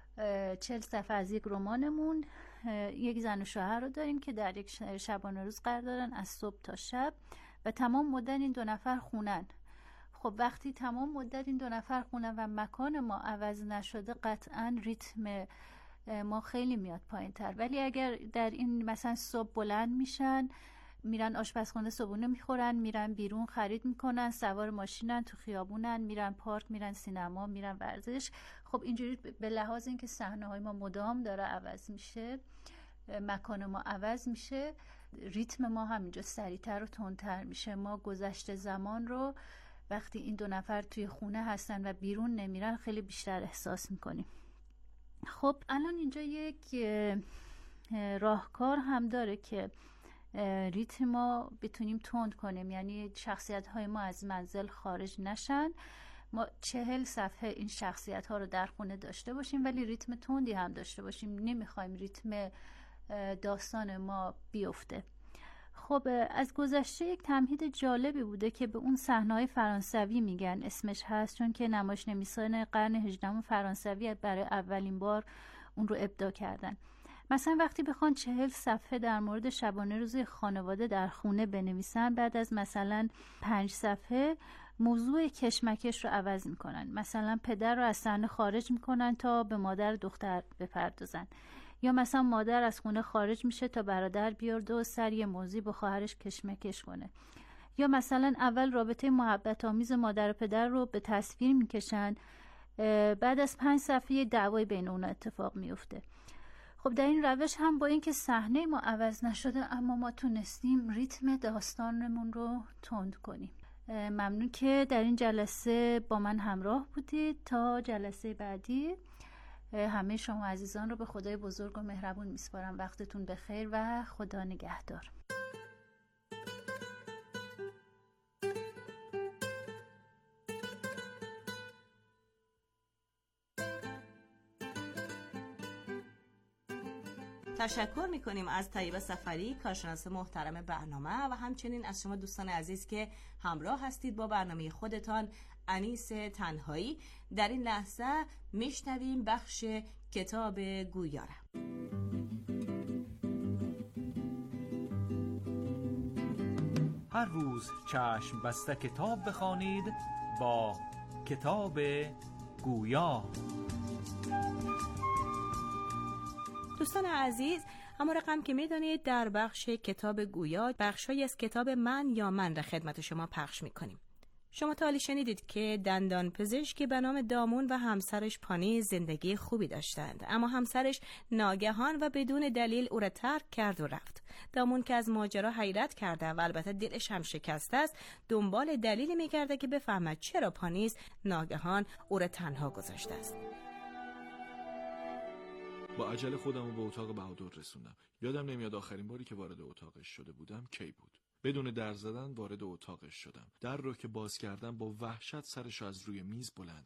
چهل صفحه از یک رمانمون یک زن و شوهر رو داریم که در یک شبانه روز قرار دارن از صبح تا شب و تمام مدت این دو نفر خونن. خب وقتی تمام مدت این دو نفر خونن و مکان ما عوض نشده، قطعاً ریتم ما خیلی میاد پایین تر. ولی اگر در این مثلا صبح بلند میشن، میرن آشپزخونه صبحونه میخورن، میرن بیرون خرید میکنن، سوار ماشینن، تو خیابونن، میرن پارک، میرن سینما، میرن ورزش، خب اینجوری به لحاظ اینکه صحنه‌های ما مدام داره عوض میشه، مکان ما عوض میشه، ریتم ما همینجا سریعتر و تندتر میشه. ما گذشته زمان رو وقتی این دو نفر توی خونه هستن و بیرون نمیرن خیلی بیشتر احساس میکنیم. خب الان اینجا یک راهکار هم داره که ریتم ما بتونیم تند کنیم، یعنی شخصیت های ما از منزل خارج نشن. ما چهل صفحه این شخصیت ها رو در خونه داشته باشیم ولی ریتم تندی هم داشته باشیم، نمیخوایم ریتم داستان ما بیفته. خب از گذشته یک تمهید جالبی بوده که به اون صحنه‌های فرانسوی میگن، اسمش هست چون که نمایش‌نویسان قرن هجدهم فرانسوی برای اولین بار اون رو ابداع کردن. مثلا وقتی بخوان چهل صفحه در مورد شبانه روز خانواده در خونه بنویسن، بعد از مثلا پنج صفحه موضوع کشمکش رو عوض میکنن. مثلا پدر رو از صحنه خارج میکنن تا به مادر دختر بپردازن، یا مثلا مادر از خونه خارج میشه تا برادر بیارد و سر یه موضوع با خواهرش کشمکش کنه، یا مثلا اول رابطه محبت آمیز مادر و پدر رو به تصویر میکشن، بعد از پنج صفحه دعوای بین اونا اتفاق میفته. خب در این روش هم با اینکه صحنه ما عوض نشده، اما ما تونستیم ریتم داستانمون رو تند کنیم. ممنون که در این جلسه با من همراه بودید. تا جلسه بعدی همه شما عزیزان رو به خدای بزرگ و مهربون میسپارم. وقتتون بخیر و خدا نگهدار. تشکر میکنیم از طیبه سفری، کارشناس محترم برنامه، و همچنین از شما دوستان عزیز که همراه هستید با برنامه خودتان انیس تنهایی. در این لحظه میشنویم بخش کتاب گویا. هر روز چشم بسته کتاب بخوانید با کتاب گویا. دوستان عزیز، اما رقم که میدانید در بخش کتاب گویا بخشی از کتاب من یا من را خدمت شما پخش میکنیم. شما تا حالی شنیدید که دندان پزشکی به نام دامون و همسرش پانی زندگی خوبی داشتند، اما همسرش ناگهان و بدون دلیل او را ترک کرد و رفت. دامون که از ماجرا حیرت کرده و البته دلش هم شکسته است، دنبال دلیلی میگرده که بفهمد چرا پانیز ناگهان او را تنها گذاشته است. با عجله خودم رو به اتاق بهادر رسوندم. یادم نمیاد آخرین باری که وارد اتاقش شده بودم کی بود. بدون در زدن وارد اتاقش شدم. در رو که باز کردم با وحشت سرش از روی میز بلند کرد.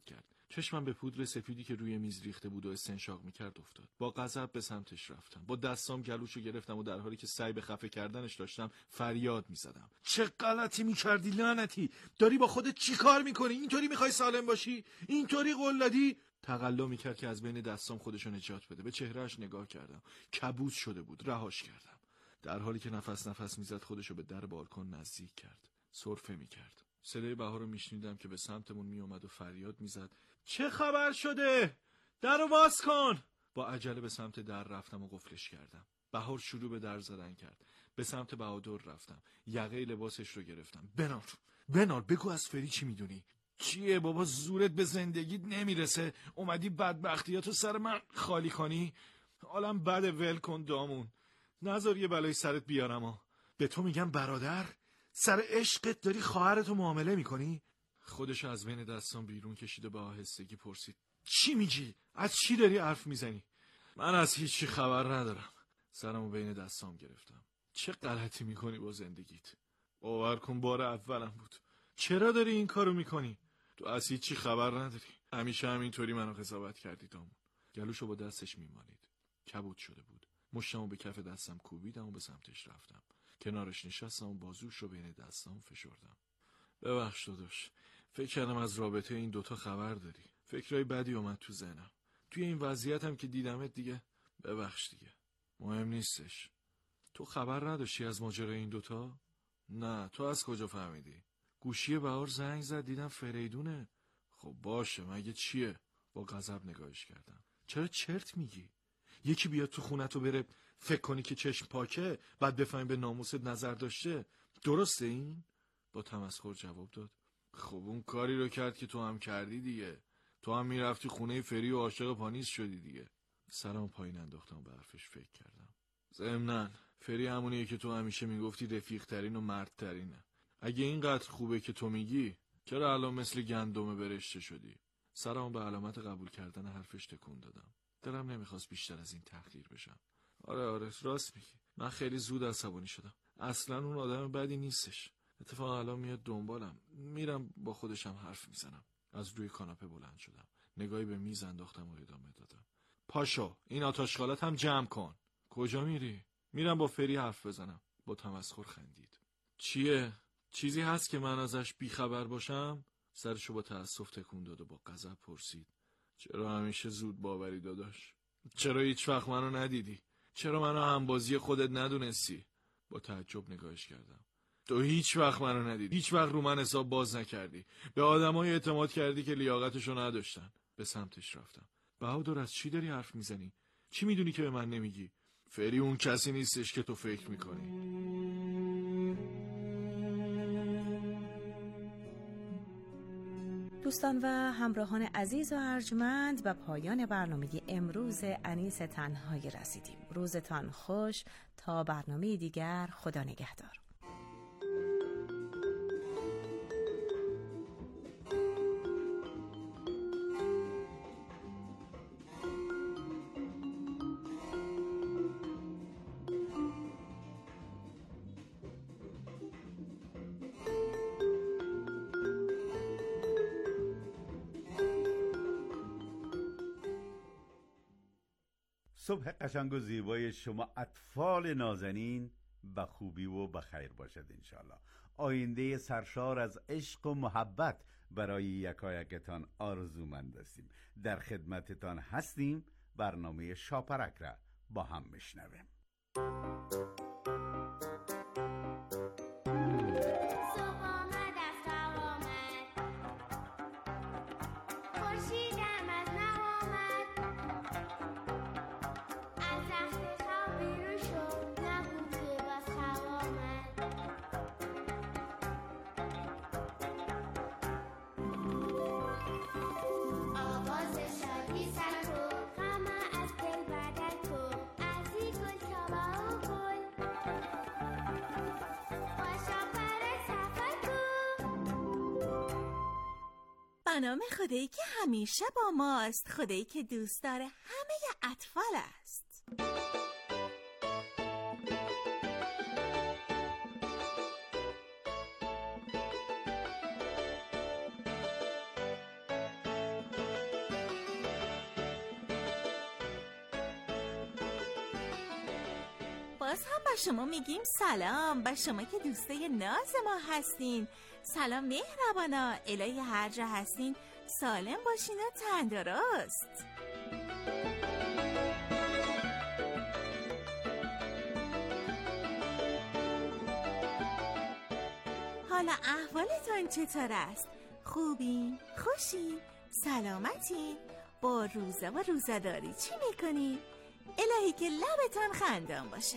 چشمم به پودر سفیدی که روی میز ریخته بود و استنشاق میکرد افتاد. با غضب به سمتش رفتم. با دستام گلوشو گرفتم و در حالی که سعی به خفه کردنش داشتم فریاد میزدم. چه غلطی میکردی لعنتی؟ داری با خودت چی کار میکنی؟ اینطوری میخوای سالم باشی؟ اینطوری قول دادی؟ تقلا میکرد که از بین دستام خودشو نجات بده. به چهرهش نگاه کردم. کبوت شده بود. رهاش کردم. در حالی که نفس نفس میزد خودشو به در بالکن نزدیک کرد. سرفه میکرد. صدای بهار رو میشنیدم که به سمتمون میومد و فریاد میزد. چه خبر شده؟ درو باز کن! با عجله به سمت در رفتم و قفلش کردم. بهار شروع به در زدن کرد. به سمت بهادر رفتم. یقه لباسش رو گرفتم. بنال بنال بگو از فری چی میدونی؟ چیه بابا، زورت به زندگیت نمیرسه؟ اومدی بدبختیاتو سر من خالی کنی؟ حالم بد، ول کن دامون. نذار یه بلای سرت بیارم ها. به تو میگم برادر، سر عشقت داری خواهرتو معامله میکنی؟ خودشو از بین دستان بیرون کشید و با آهستگی پرسید. چی میگی؟ از چی داری حرف میزنی؟ من از هیچی خبر ندارم. سرمو بین دستام گرفتم. چه غلطی میکنی با زندگیت؟ باور کن بار اولم بود. چرا داری این کارو میکنی؟ تو از هیچی خبر نداری. همیشه همینطوری منو قضاوت کردی دامون. گلوشو با دستش میمالید. کبود شده بود. مشتمو به کف دستم کوبیدم و به سمتش رفتم. کنارش نشستم و بازوش رو بین دستام فشردم. ببخش داداش، فکر کردم از رابطه این دوتا خبر داری. فکرای بدی اومد تو ذهنم. توی این وضعیتم که دیدمت دیگه. ببخش دیگه، مهم نیستش. تو خبر نداشتی از ماجرای این دوتا؟ نه، تو از کجا فهمیدی؟ گوشی بهار زنگ زد، دیدم فریدونه. خب باشه، مگه چیه؟ با غضب نگاهش کردم. چرا چرت میگی؟ یکی بیاد تو خونتو بره فکر کنی که چشم پاکه، بعد بفهمی به ناموست نظر داشته. درسته این؟ با تمسخر جواب داد. خب اون کاری رو کرد که تو هم کردی دیگه. تو هم میرفتی خونه فری و عاشق پانیز شدی دیگه. سرم پایین انداختم و به حرفش فکر کردم. ضمناً فری همونیه که تو همیشه میگفتی رفیق ترین و مرد ترینه. اگه اینقدر خوبه که تو میگی، چرا الان مثل گندم برشته شدی؟ سرم به علامت قبول کردن حرفش تکون دادم. دلم نمیخواست بیشتر از این تحقیر بشم. آره آره راست میگی. من خیلی زود عصبانی شدم. اصلا اون آدم بدی نیستش. اتفاقا الان میاد دنبالم. میرم با خودشم حرف میزنم. از روی کاناپه بلند شدم. نگاهی به میز انداختم و ادامه دادم. پاشو، این آتاشخالات هم جمع کن. کجا میری؟ میرم با فری حرف بزنم. با تمسخر خندید. چیه؟ چیزی هست که من ازش بیخبر باشم؟ سرشو با تأسف تکون داد و با غضب پرسید. چرا همیشه زود باوری داداش؟ چرا هیچ وقت منو ندیدی؟ چرا منو همبازی خودت ندونستی؟ با تعجب نگاهش کردم. تو هیچ وقت منو ندیدی. هیچ وقت رو من حساب باز نکردی. به آدمای اعتماد کردی که لیاقتشو نداشتن. به سمتش رفتم. بهادر از چی داری حرف میزنی؟ چی میدونی که به من نمیگی؟ فری اون کسی نیستش که تو فکر میکنی. دوستان و همراهان عزیز و ارجمند، به پایان برنامه امروز انیس تنهایی رسیدیم. روزتان خوش. تا برنامه دیگر، خدا نگهدار. صبح قشنگ و زیبای شما اطفال نازنین به خوبی و به خیر باشد انشالله. آینده سرشار از عشق و محبت برای یکایکتان آرزومند هستیم. در خدمتتان هستیم. برنامه شاپرک را با هم میشنویم. به نام خدایی که همیشه با ماست، خدایی که دوست داره همه اطفال است. باز هم با شما میگیم سلام، با شما که دوستای ناز ما هستین. سلام مهربانا، الهی هر جا هستین سالم باشین و تندرست. حالا احوالتون چطور است؟ خوبین؟ خوشین؟ سلامتین؟ با روزه و روزه‌داری چی میکنین؟ الهی که لبتان خندان باشه.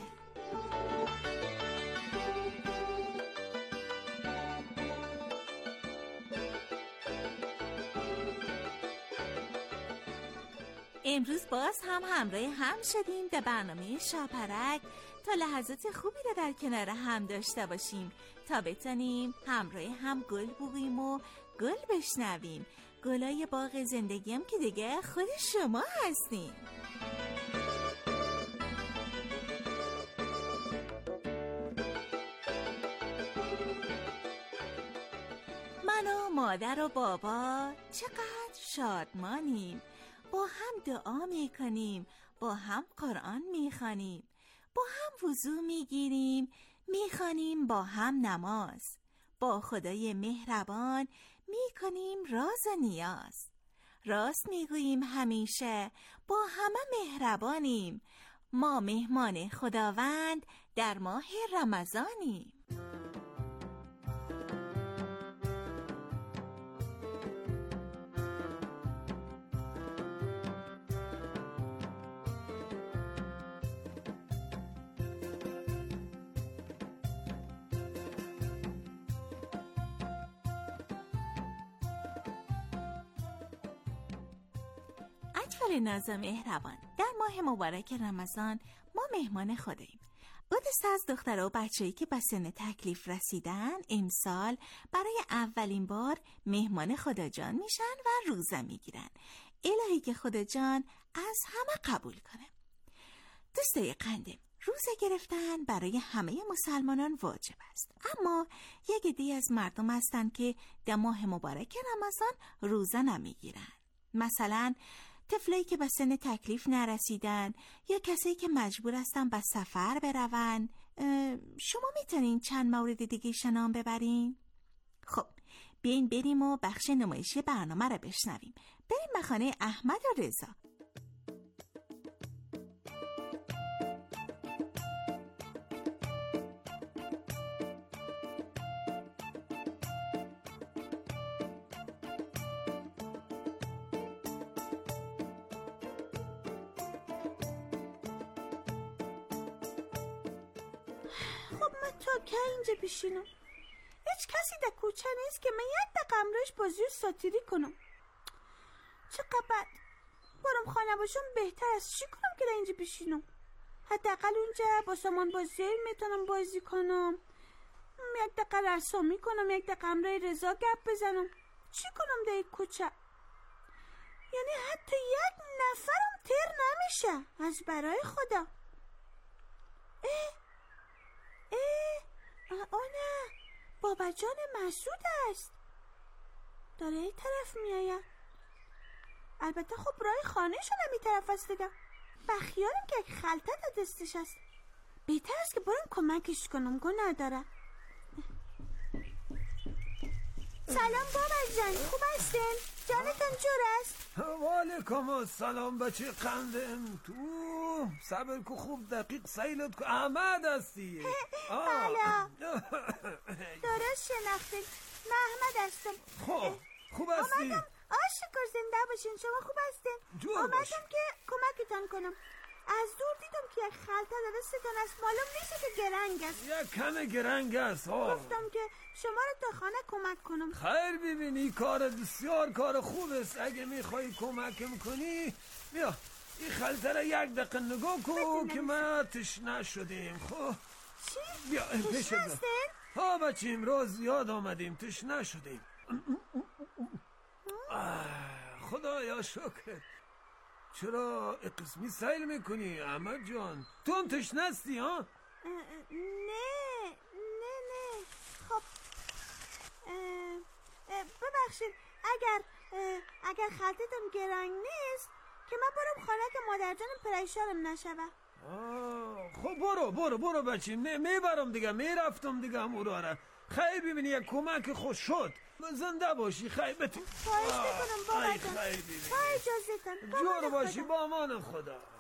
امروز باز هم همراه هم شدیم در برنامه شاپرک تا لحظات خوبی رو در کنار هم داشته باشیم، تا بتونیم همراه هم گل بوییم و گل بشنویم. گلای باغ زندگیم که دیگه خود شما هستین. من و مادر و بابا چقدر شادمانیم، با هم دعا میکنیم، با هم قرآن میخوانیم، با هم وضو میگیریم، میخوانیم با هم نماز، با خدای مهربان میکنیم راز و نیاز. راست میگوییم همیشه، با همه مهربانیم، ما مهمان خداوند در ماه رمضانیم. اطفال ناز و مهربان، در ماه مبارک رمضان ما مهمان خداییم. بودست از دخترها و بچه‌ای که به سن تکلیف رسیدن امسال برای اولین بار مهمان خدا جان میشن و روزه میگیرن. الهی که خدا جان از همه قبول کنه. دوستای قندم، روزه گرفتن برای همه مسلمانان واجب است، اما یک عده از مردم هستن که در ماه مبارک رمضان روزه نمیگیرن. مثلا طفلایی که به سن تکلیف نرسیدن یا کسایی که مجبور هستن به سفر برون. شما میتونین چند مورد دیگه شنام ببرین؟ خب بیاین بریم و بخش نمایشی برنامه رو بشنویم. بریم به خانه احمد و رضا. تا که اینجا بشینم؟ هیچ کسی در کوچه نیست که من یک دقیقه امروز بازی رو ساتیری کنم. چقدر بد. برم خانه باشم بهتر از چی کنم که در اینجا بشینم؟ حداقل اونجا با سامان بازی میتونم بازی کنم، یک دقیقه رسامی کنم، یک دقیقه امروز رضا گپ بزنم. چی کنم در این کوچه؟ یعنی حتی یک نفرم تر نمیشه از برای خدا. اه اه آه نه، بابا جان مسعود است، داره این طرف میآید. البته خب راه خانه شون هم این طرف است دیگه. بخیارم که یک خلطه در دستش است، بهتر است که برم کمکش کنم، گو نداره. سلام بابا جان، خوب هستین؟ جانتان جور است؟ وعلیکم السلام بچه قندم. تو صبر کو خوب دقیق سیلت کو احمد هستی؟ بله درست شناختید، من احمد هستم. خب خوب هستی؟ آمدم آشکر زنده باشین. شما خوب هستین؟ جور آمدم باش. که کمکتان کنم. از دور دیدم که یک خلطه در دستتان است، معلوم نیست که گرنگ است. یک کم گرنگ است. گفتم که شما رو تا خانه کمک کنم. خیر ببینی، کار بسیار کار خوب است. اگه میخوای کمکم کنی بیا این خلطه را یک دقیقه نگاه کن که ما تشنه شدیم. خب چی؟ بیا پیش تشنه هستین؟ ها بچه امروز زیاد آمدیم، تشنه شدیم. خدایا شکر. چرا قسمی سیل میکنی احمد جان؟ تو هم تشنستی ها؟ نه نه نه خب ببخشید، اگر اگر خلطتون گرنگ نیست که من برم خانه که مادر جانم پریشانم نشوه. آه خب برو برو برو بچه میبرم دیگه میرفتم دیگه اموراره. خیر ببینی یک کمک خوش شد. زنده باشی خیر بتون. خواهش میکنم بابا جان. خیر ببینی تا اجازه تن جور باشی با امان خدا.